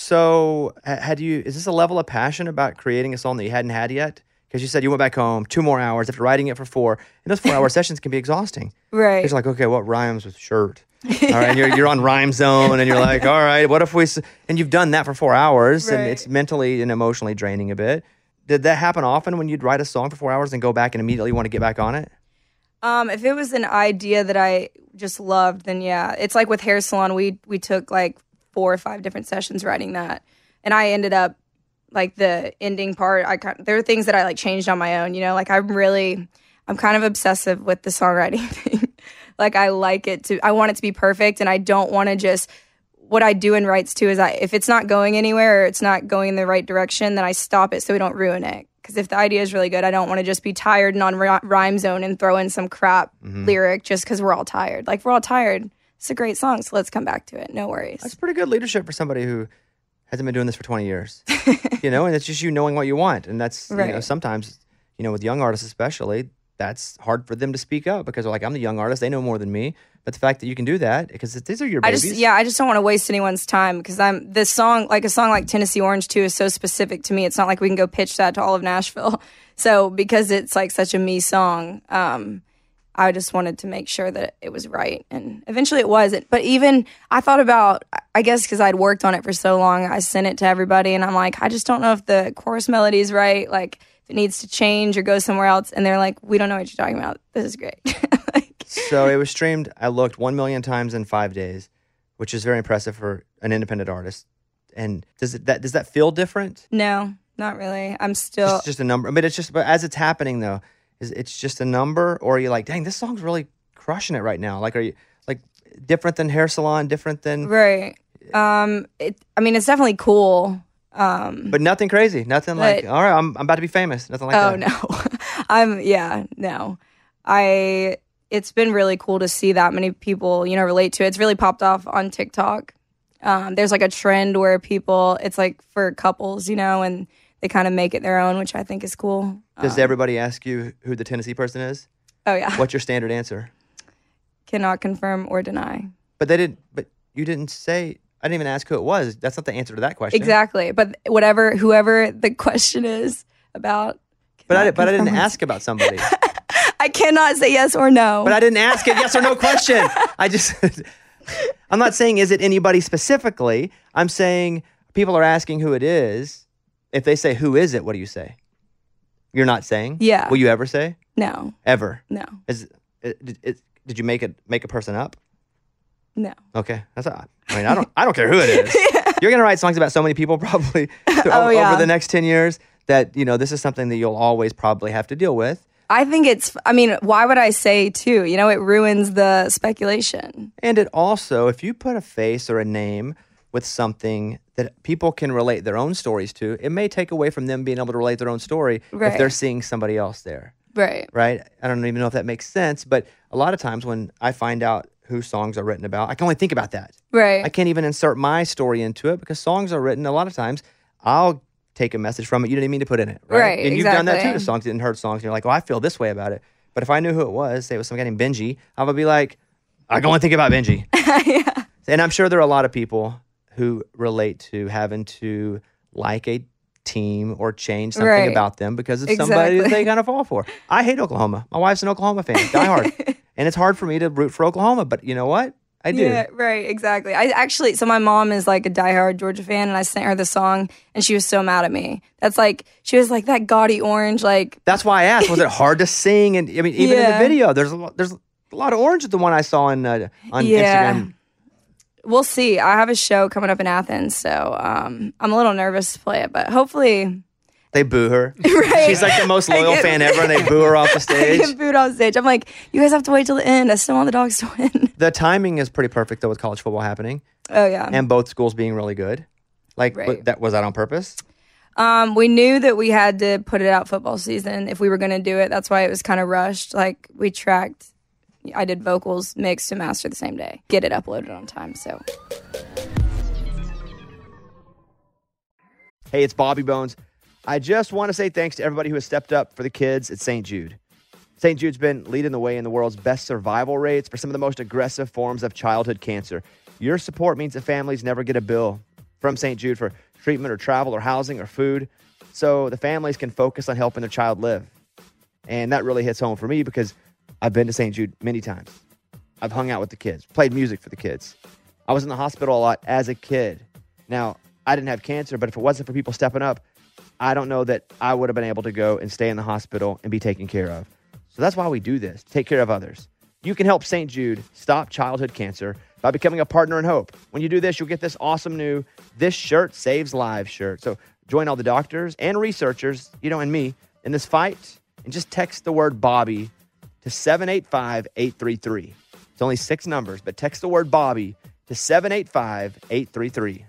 So, ha- had you? Is this a level of passion about creating a song that you hadn't had yet? Because you said you went back home two more hours after writing it for four, and those four-hour sessions can be exhausting. Right. It's like, okay, what rhymes with shirt? All right, and you're you're on Rhyme Zone, and you're like, all right, what if we? S-? And you've done that for four hours, and Right. it's mentally and emotionally draining a bit. Did that happen often when you'd write a song for four hours and go back and immediately want to get back on it? Um, if it was an idea that I just loved, then yeah. It's like with Hair Salon, we we took like four or five different sessions writing that, and I ended up like the ending part. I kind there are things that I like changed on my own. You know, like I'm really I'm kind of obsessive with the songwriting thing. Like I like it to I want it to be perfect, and I don't want to just. What I do in writes too is I if it's not going anywhere or it's not going in the right direction, then I stop it so we don't ruin it. Because if the idea is really good, I don't want to just be tired and on r- Rhyme Zone and throw in some crap Mm-hmm. lyric just because we're all tired. Like, we're all tired. It's a great song, so let's come back to it. No worries. That's pretty good leadership for somebody who hasn't been doing this for twenty years. You know, and it's just you knowing what you want. And that's, you know, Right. sometimes, you know, with young artists especially, that's hard for them to speak up because they're like, I'm the young artist. They know more than me. But the fact that you can do that, because these are your I babies. just, yeah, I just don't want to waste anyone's time because I'm this song, like a song like Tennessee Orange too, is so specific to me. It's not like we can go pitch that to all of Nashville. So because it's like such a me song, um, I just wanted to make sure that it was right, and eventually it was. But even I thought about, I guess because I'd worked on it for so long, I sent it to everybody, and I'm like, I just don't know if the chorus melody is right, like if it needs to change or go somewhere else. And they're like, we don't know what you're talking about. This is great. Like, So it was streamed, I looked, one million times in five days, which is very impressive for an independent artist. And does it, that does that feel different? no, not really. I'm still. It's just a number. But it's just, but as it's happening though, is it's just a number, or are you like, dang, this song's really crushing it right now? Like, are you like different than Hair Salon, different than, Right. Um. It. I mean, it's definitely cool. Um. but nothing crazy, nothing like, But- all right, I'm I'm about to be famous, nothing like Oh that. no. I'm. Yeah. No. I. It's been really cool to see that many people, you know, relate to it. It's really popped off on TikTok. Um. There's like a trend where people. It's like for couples, you know, and they kind of make it their own, which I think is cool. Does everybody ask you who the Tennessee person is? Oh yeah. What's your standard answer? Cannot confirm or deny. But they didn't. But you didn't say. I didn't even ask who it was. That's not the answer to that question. Exactly. But whatever, whoever the question is about. But I, cannot but I didn't confirm or- ask about somebody. I cannot say yes or no. But I didn't ask a yes or no question. I just, I'm not saying is it anybody specifically. I'm saying people are asking who it is. If they say who is it, what do you say? You're not saying. Yeah. Will you ever say no. ever? No. Is it, it, it, did you make it make a person up? No. Okay, that's a, I mean I don't I don't care who it is. You're gonna write songs about so many people probably o- Oh, yeah. over the next ten years that you know this is something that you'll always probably have to deal with. I think it's, I mean, why would I say too? You know, it ruins the speculation. And it also, if you put a face or a name with something that people can relate their own stories to, it may take away from them being able to relate their own story if Right. they're seeing somebody else there, Right. right? I don't even know if that makes sense, but a lot of times when I find out who songs are written about, I can only think about that. Right. I can't even insert my story into it because songs are written a lot of times. I'll take a message from it you didn't mean to put in it, right? Right, And you've done that too exactly. to songs, didn't heard songs, and you're like, oh, I feel this way about it. But if I knew who it was, say it was some guy named Benji, I would be like, I can only think about Benji. yeah. And I'm sure there are a lot of people who relate to having to like a team or change something Right. about them because of somebody that Exactly. they kind of fall for. I hate Oklahoma. My wife's an Oklahoma fan, die hard. And it's hard for me to root for Oklahoma, but you know what? I do. Yeah, right, exactly. I actually, so my mom is like a diehard Georgia fan, and I sent her the song, and she was so mad at me. That's like, she was like, that gaudy orange, like, That's why I asked. Was it hard to sing? And I mean, even in the Yeah. video, there's a lot, there's a lot of orange at the one I saw on uh, on Yeah. Instagram. we'll see. I have a show coming up in Athens, so um, I'm a little nervous to play it, but hopefully. They boo her. Right. She's like the most loyal get, fan ever, and they boo her off the stage. I get booed off stage. I'm like, you guys have to wait till the end. I still want the Dogs to win. The timing is pretty perfect, though, with college football happening. Oh, yeah. And both schools being really good. Like, Right. w- that was that on purpose? Um, we knew that we had to put it out football season if we were going to do it. That's why it was kind of rushed. Like, we tracked, I did vocals, mix, and master the same day. Get it uploaded on time, so. Hey, it's Bobby Bones. I just want to say thanks to everybody who has stepped up for the kids at Saint Jude. Saint Jude's been leading the way in the world's best survival rates for some of the most aggressive forms of childhood cancer. Your support means that families never get a bill from Saint Jude for treatment or travel or housing or food, so the families can focus on helping their child live. And that really hits home for me because I've been to Saint Jude many times. I've hung out with the kids, played music for the kids. I was in the hospital a lot as a kid. Now, I didn't have cancer, but if it wasn't for people stepping up, I don't know that I would have been able to go and stay in the hospital and be taken care of. So that's why we do this, to take care of others. You can help Saint Jude stop childhood cancer by becoming a partner in hope. When you do this, you'll get this awesome new This Shirt Saves Lives shirt. So join all the doctors and researchers, you know, and me in this fight, and just text the word Bobby to seven eight five, eight three three. It's only six numbers, but text the word Bobby to seven eight five, eight three three.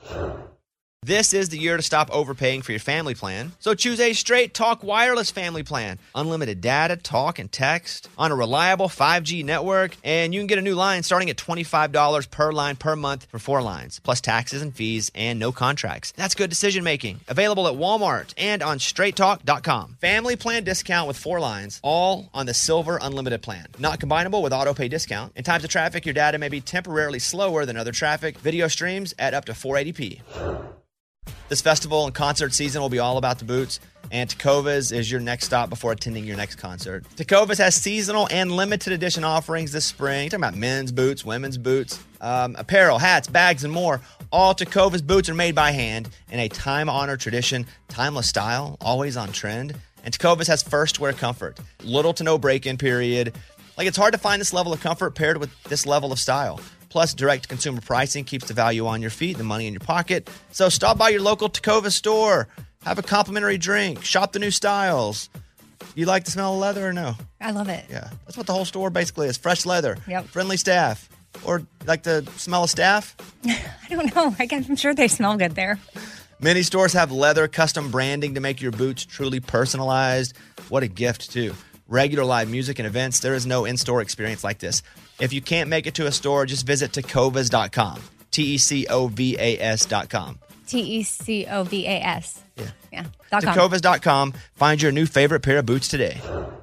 This is the year to stop overpaying for your family plan. So choose a Straight Talk Wireless family plan. Unlimited data, talk, and text on a reliable five G network. And you can get a new line starting at twenty-five dollars per line per month for four lines, plus taxes and fees and no contracts. That's good decision making. Available at Walmart and on straight talk dot com. Family plan discount with four lines, all on the Silver Unlimited plan. Not combinable with auto pay discount. In times of traffic, your data may be temporarily slower than other traffic. Video streams at up to four eighty p. This festival and concert season will be all about the boots, and Tecovas is your next stop before attending your next concert. Tecovas has seasonal and limited edition offerings this spring. You're talking about men's boots, women's boots, um, apparel, hats, bags, and more. All Tecovas boots are made by hand in a time-honored tradition, timeless style, always on trend. And Tecovas has first wear comfort, little to no break-in period. Like, it's hard to find this level of comfort paired with this level of style. Plus, direct consumer pricing keeps the value on your feet, the money in your pocket. So stop by your local Tecovas store. Have a complimentary drink. Shop the new styles. You like the smell of leather or no? I love it. Yeah. That's what the whole store basically is. Fresh leather. Yep. Friendly staff. Or like the smell of staff? I don't know. I guess, I'm sure they smell good there. Many stores have leather custom branding to make your boots truly personalized. What a gift, too. Regular live music and events, there is no in-store experience like this. If you can't make it to a store, just visit tecovas dot com. T E C O V A S dot com. T E C O V A S. Yeah. Yeah. Dot com. tecovas dot com. Find your new favorite pair of boots today.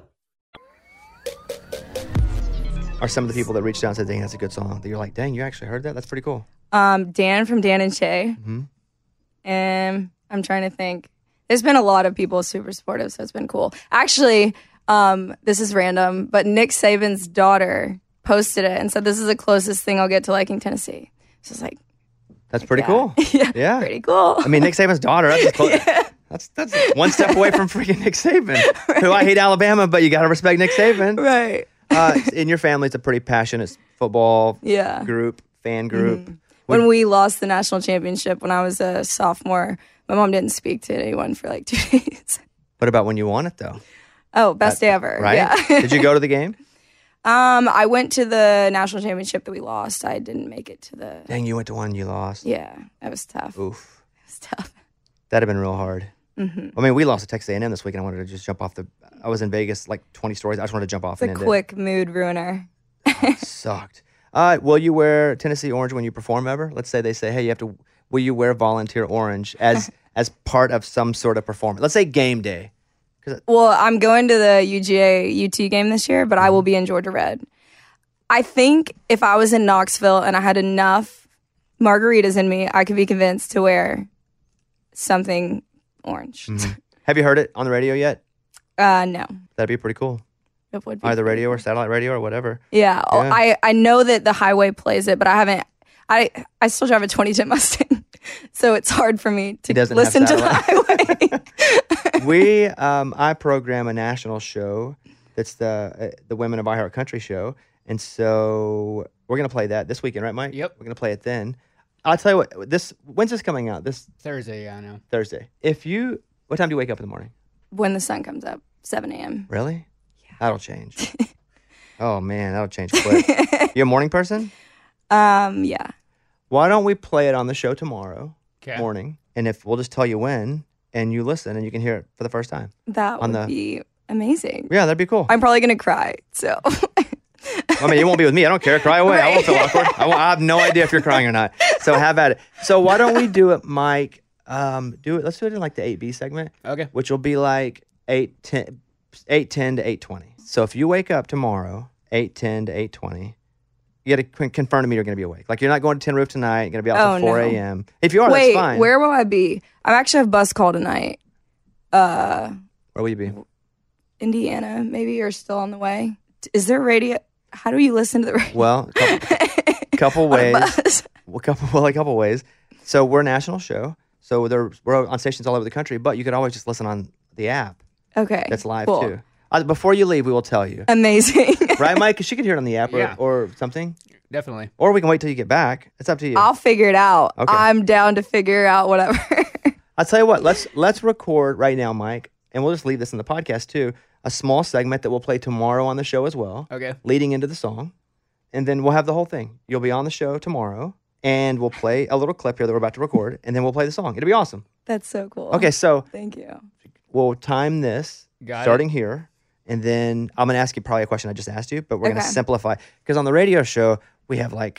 Are some of the people that reached out and said, dang, that's a good song, that you're like, dang, you actually heard that? That's pretty cool. Um, Dan from Dan and Shay. Mm-hmm. And I'm trying to think. There's been a lot of people super supportive, so it's been cool. Actually, um, this is random, but Nick Saban's daughter posted it and said, this is the closest thing I'll get to liking Tennessee. So it's like, That's pretty yeah. cool. yeah, Yeah. pretty cool. I mean, Nick Saban's daughter, that's, close. Yeah. that's that's one step away from freaking Nick Saban, who I hate Alabama, but you got to respect Nick Saban. Right. Uh, in your family, it's a pretty passionate football Yeah. group, fan group. Mm-hmm. When we lost the national championship when I was a sophomore, my mom didn't speak to anyone for like two days. What about when you won it, though? Oh, best That- day ever. Right? Yeah. Did you go to the game? Um, I went to the national championship that we lost. I didn't make it to the. Dang, you went to one, you lost. Yeah, that was tough. Oof. It was tough. That'd have been real hard. Mm-hmm. I mean, we lost to Texas A and M this week, and I wanted to just jump off the. I was in Vegas, like twenty stories. I just wanted to jump off It's a and end quick mood ruiner. it. Sucked. Uh, will you wear Tennessee orange when you perform ever? Let's say they say, hey, you have to. Will you wear volunteer orange as as part of some sort of performance? Let's say game day. Well, I'm going to the U G A U T game this year, but I will be in Georgia Red. I think if I was in Knoxville and I had enough margaritas in me, I could be convinced to wear something orange. Mm-hmm. Have you heard it on the radio yet? Uh, no. That'd be pretty cool. It would be Either pretty radio or cool. satellite radio or whatever. Yeah, oh, Yeah. I, I know that the highway plays it, but I haven't. I I still drive a twenty ten Mustang, so it's hard for me to He doesn't have listen to the highway. we um, I program a national show that's the uh, the Women of iHeart Country show, And so we're going to play that this weekend, right, Mike? Yep. We're going to play it then. I'll tell you what, this, when's this coming out? This Thursday, yeah, I know. Thursday. If you, what time do you wake up in the morning? When the sun comes up, seven a.m. Really? Yeah. That'll change. Oh, man, that'll change quick. You a morning person? Um, yeah. Why don't we play it on the show tomorrow 'Kay. morning? And if we'll just tell you when, and you listen, and you can hear it for the first time. That On would the- be amazing. Yeah, that'd be cool. I'm probably going to cry, so. I mean, it won't be with me. I don't care. Cry away. I won't feel awkward. I, won't, I have no idea if you're crying or not. So have at it. So why don't we do it, Mike? Um, do it. Let's do it in like the eight B segment, Okay. which will be like eight ten, eight ten to eight twenty. So if you wake up tomorrow, eight ten to eight twenty, you got to con- confirm to me you're going to be awake. Like you're not going to Tin Roof tonight. You're going to be out Oh, till four no. a.m. If you are, Wait, that's fine. where will I be? I actually have bus call tonight. Uh, Where will you be? Indiana, maybe you're still on the way. Is there radio? How do you listen to the radio? Well, a couple, couple On a ways. bus? Well, couple, well, a couple ways. So we're a national show. So there, we're on stations all over the country, but you could always just listen on the app. Okay. That's live cool. too. Uh, before you leave, we will tell you. Amazing. Right, Mike? Because she could hear it on the app or, Yeah. or something. Definitely. Or we can wait till you get back. It's up to you. I'll figure it out. Okay. I'm down to figure out whatever. I'll tell you what. Let's let's record right now, Mike, and we'll just leave this in the podcast too. A small segment that we'll play tomorrow on the show as well, Okay. leading into the song, and then we'll have the whole thing. You'll be on the show tomorrow, and we'll play a little clip here that we're about to record, and then we'll play the song. It'll be awesome. That's so cool. Okay, so Thank you. we'll time this Got it. starting here, and then I'm going to ask you probably a question I just asked you, but we're going to Okay. simplify. Because on the radio show, we have like,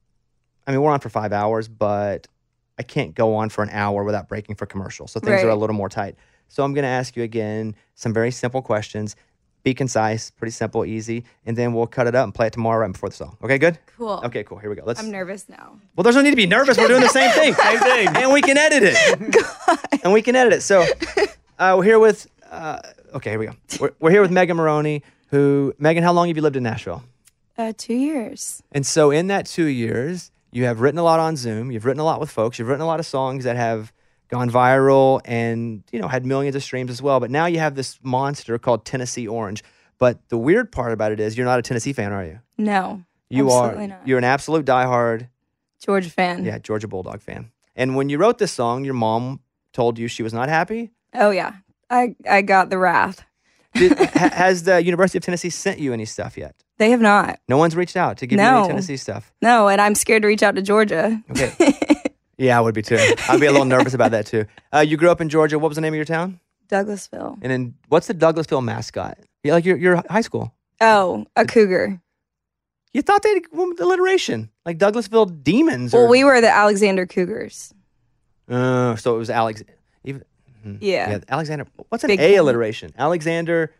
I mean, we're on for five hours, but I can't go on for an hour without breaking for commercial. So things are a Right. little more tight. So I'm going to ask you again some very simple questions. Be concise, pretty simple, easy, and then we'll cut it up and play it tomorrow right before the song. Okay, good? Cool. Okay, cool. Here we go. Let's. I'm nervous now. Well, there's no need to be nervous. We're doing the same thing. Same thing. And we can edit it. And we can edit it. So uh, we're here with, uh, okay, here we go. We're, we're here with Megan Maroney, who, Megan, how long have you lived in Nashville? Uh, two years. And so in that two years, you have written a lot on Zoom. You've written a lot with folks. You've written a lot of songs that have gone viral and, you know, had millions of streams as well. But now you have this monster called Tennessee Orange. But the weird part about it is you're not a Tennessee fan, are you? No. You absolutely are. not. You're an absolute diehard, Georgia fan. yeah, Georgia Bulldog fan. And when you wrote this song, your mom told you she was not happy. Oh yeah. I I got the wrath. Did, ha, has the University of Tennessee sent you any stuff yet? They have not. No one's reached out to give you No. any Tennessee stuff. No, and I'm scared to reach out to Georgia. Okay. Yeah, I would be too. I'd be a little nervous about that too. Uh, you grew up in Georgia. What was the name of your town? Douglasville. And then what's the Douglasville mascot? Yeah, like your your high school. Oh, a cougar. You thought they'd went with alliteration, like Douglasville Demons. Well, or, we were the Alexander Cougars. Uh, so it was Alex. Even hmm. Yeah. yeah, Alexander. What's an Big A time. alliteration? Alexander.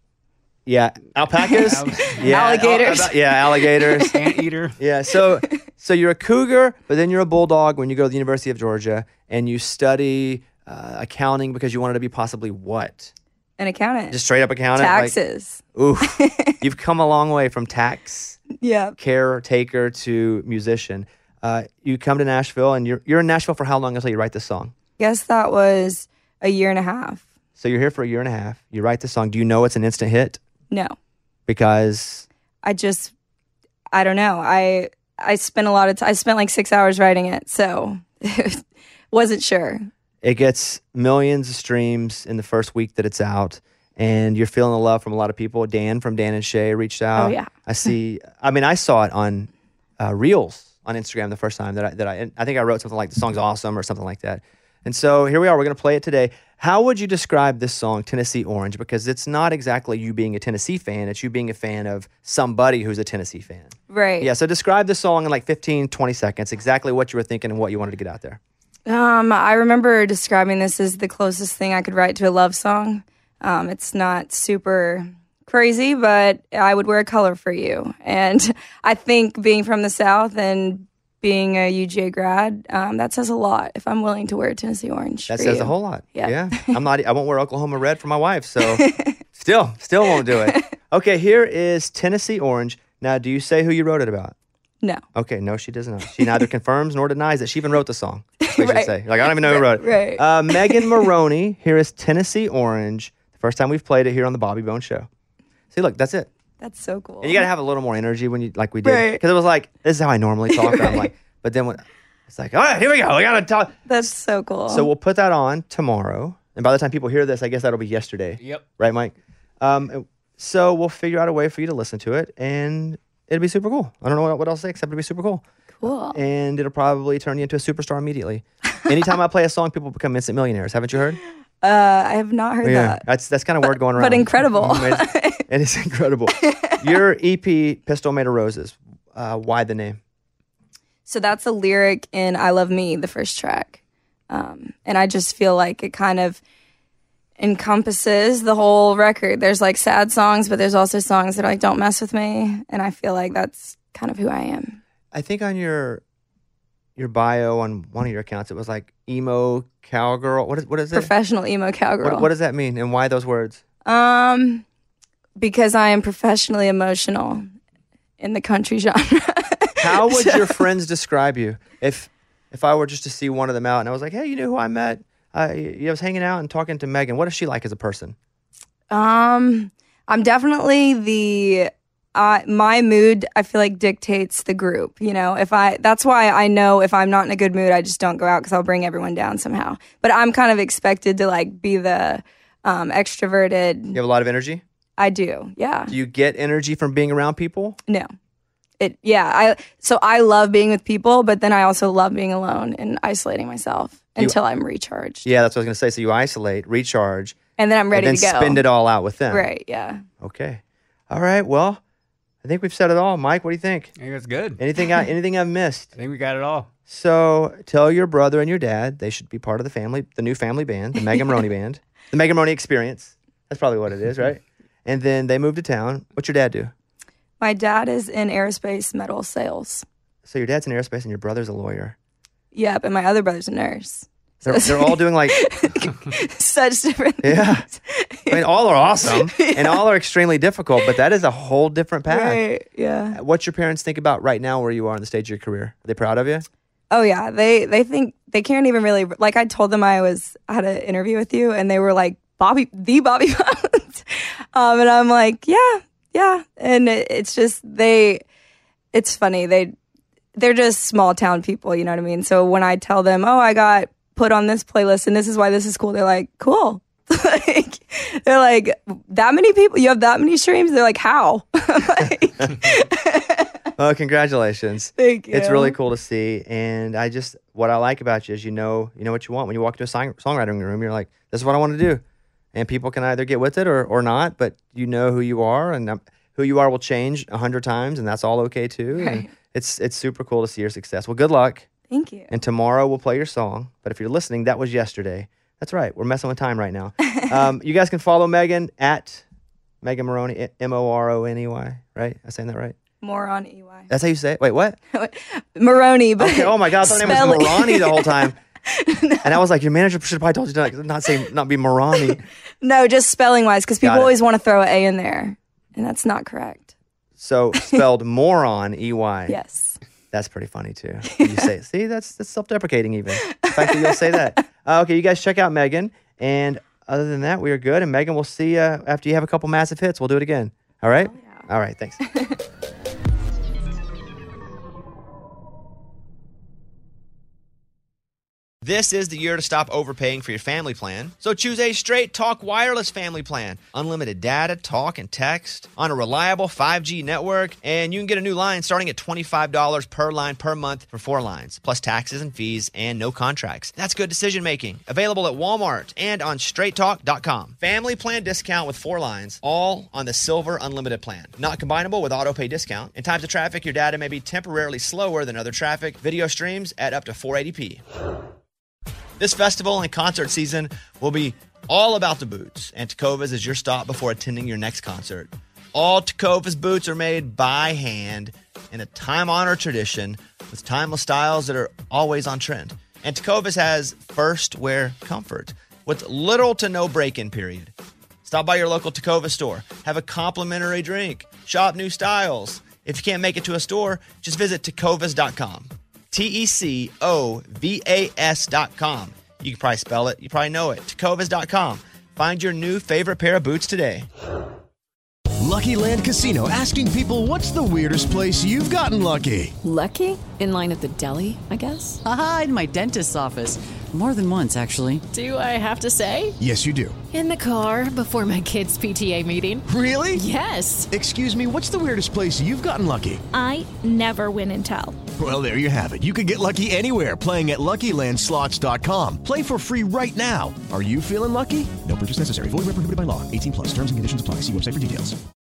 Yeah, alpacas. yeah, Alligators. al- yeah, alligators. Anteater. Yeah, so so you're a cougar, but then you're a bulldog when you go to the University of Georgia and you study uh, accounting because you wanted to be possibly what? An accountant. Just straight up accountant. like- Taxes. Oof, you've come a long way from tax Yeah. caretaker to musician. Uh, you come to Nashville, and you're you're in Nashville for how long until you write the song? Guess that was a year and a half. So you're here for a year and a half. You write the song. Do you know it's an instant hit? No. Because I just I don't know. I I spent a lot of time I spent like six hours writing it, so wasn't sure. it gets millions of streams in the first week that it's out, and you're feeling the love from a lot of people. Dan from Dan and Shay reached out. Oh, yeah. I see. I mean, I saw it on uh, Reels on Instagram the first time that I that I I think I wrote something like the song's awesome or something like that. And so here we are. We're going to play it today. How would you describe this song, Tennessee Orange? Because it's not exactly you being a Tennessee fan. It's you being a fan of somebody who's a Tennessee fan. Right. Yeah. So describe the song in like fifteen, twenty seconds. Exactly what you were thinking and what you wanted to get out there. Um, I remember describing this as the closest thing I could write to a love song. Um, it's not super crazy, but I would wear a color for you. And I think being from the South and being a U G A grad, um, that says a lot if I'm willing to wear Tennessee Orange. That for says you. a whole lot. Yeah. I'm not, I won't wear Oklahoma Red for my wife. So still, still won't do it. Okay. Here is Tennessee Orange. Now, do you say who you wrote it about? No. Okay. No, she does not. She neither confirms nor denies that she even wrote the song. That's what you should Right. say. Like, I don't even know who wrote it. Right. Uh, Megan Maroney. Here is Tennessee Orange. The first time we've played it here on the Bobby Bone Show. See, look, that's it. That's so cool. And you got to have a little more energy when you, like we did. Right. Because it was like, this is how I normally talk. I'm like, but then when, it's like, all right, here we go. We got to talk. That's so cool. So we'll put that on tomorrow. And by the time people hear this, I guess that'll be yesterday. Yep. Right, Mike? Um, so we'll figure out a way for you to listen to it. And it'll be super cool. I don't know what, what else to say except it'll be super cool. Cool. And it'll probably turn you into a superstar immediately. Anytime I play a song, people become instant millionaires. Haven't you heard? Uh, I have not heard Yeah, that. that's that's kind of word going around. But incredible. It is incredible. Your E P, Pistol Made of Roses. Uh, why the name? So that's a lyric in I Love Me, the first track. Um, and I just feel like it kind of encompasses the whole record. There's like sad songs, but there's also songs that are like, don't mess with me. And I feel like that's kind of who I am. I think on your your bio on one of your accounts, it was like emo cowgirl. What is what is it? Professional emo cowgirl. What, what does that mean, and why those words? Um, because I am professionally emotional in the country genre. How would your friends describe you if if I were just to see one of them out and I was like, hey, you know who I met? I, I was hanging out and talking to Megan. What is she like as a person? Um, I'm definitely the uh, my mood. I feel like dictates the group. You know, if I that's why I know if I'm not in a good mood, I just don't go out because I'll bring everyone down somehow. But I'm kind of expected to like be the um, extroverted. You have a lot of energy. I do, yeah. Do you get energy from being around people? No. It yeah, I so I love being with people, but then I also love being alone and isolating myself You- until I'm recharged. Yeah, that's what I was going to say. So you isolate, recharge, And then I'm ready and then to go. spend it all out with them. Right, yeah. Okay. All right. Well, I think we've said it all. Mike, what do you think? I think that's good. Anything I, anything I've missed? I think we got it all. So tell your brother and your dad they should be part of the family, the new family band, the Megan Maroney Band, the Megan Maroney Experience. That's probably what it is, right? And then they move to town. What's your dad do? My dad is in aerospace metal sales. So your dad's in aerospace and your brother's a lawyer. Yep, and my other brother's a nurse. They're, they're all doing like, Such different yeah. things. I mean, all are awesome and all are extremely difficult, but that is a whole different path. Right, yeah. What's your parents think about right now where you are in the stage of your career? Are they proud of you? Oh yeah, they they think they can't even really like. I told them I was I had an interview with you, and they were like Bobby, the Bobby Bones, um, and I'm like, yeah, yeah, and it, it's just they. It's funny they they're just small town people, you know what I mean. So when I tell them, oh, I got put on this playlist, and this is why this is cool, they're like, cool. Like they're like, that many people, you have that many streams. They're like, how? Like, Well, congratulations. thank you. It's really cool to see. And I just, what I like about you is you know, you know what you want. When you walk into a song, songwriting room, you're like, this is what I want to do. And people can either get with it or, or not, but you know who you are, and um, who you are will change a hundred times, and that's all okay too. And Right. it's, it's super cool to see your success. Well, good luck. Thank you. And tomorrow we'll play your song. But if you're listening, that was yesterday. That's right. We're messing with time right now. um, you guys can follow Megan at Megan Maroney, M O R O N E Y, right? Am I saying that right? More on E Y. That's how you say it? Wait, what? Maroney, but Okay. Oh my God, I thought her name spell was it- Morani the whole time. And I was like, your manager should have probably told you to like, not say, not be Morani. No, just spelling wise, because Got people it. always want to throw an A in there, and that's not correct. So spelled moron, E Y. Yes. That's pretty funny too. You say, see, that's, that's self-deprecating even. The fact that you'll say that. Uh, okay, you guys check out Megan. And other than that, we are good. And Megan, we'll see you after you have a couple massive hits. We'll do it again. All right? All right, thanks. This is the year to stop overpaying for your family plan. So choose a Straight Talk Wireless family plan. Unlimited data, talk, and text on a reliable five G network. And you can get a new line starting at twenty-five dollars per line per month for four lines, plus taxes and fees and no contracts. That's good decision making. Available at Walmart and on straight talk dot com. Family plan discount with four lines, all on the Silver Unlimited plan. Not combinable with auto pay discount. In times of traffic, your data may be temporarily slower than other traffic. Video streams at up to four eighty p. This festival and concert season will be all about the boots, and Tecovas is your stop before attending your next concert. All Tecovas boots are made by hand in a time-honored tradition with timeless styles that are always on trend. And Tecovas has first wear comfort with little to no break-in period. Stop by your local Tecovas store, have a complimentary drink, shop new styles. If you can't make it to a store, just visit tecovas dot com. T E C O V A S dot com. You can probably spell it. You probably know it. Tecovas dot com. Find your new favorite pair of boots today. Lucky Land Casino, asking people, what's the weirdest place you've gotten lucky? Lucky? In line at the deli, I guess? Aha, in my dentist's office. More than once, actually. Do I have to say? Yes, you do. In the car before my kids' P T A meeting. Really? Yes. Excuse me, what's the weirdest place you've gotten lucky? I never win and tell. Well, there you have it. You can get lucky anywhere, playing at Lucky Land Slots dot com. Play for free right now. Are you feeling lucky? No purchase necessary. Void where prohibited by law. eighteen plus. Terms and conditions apply. See website for details.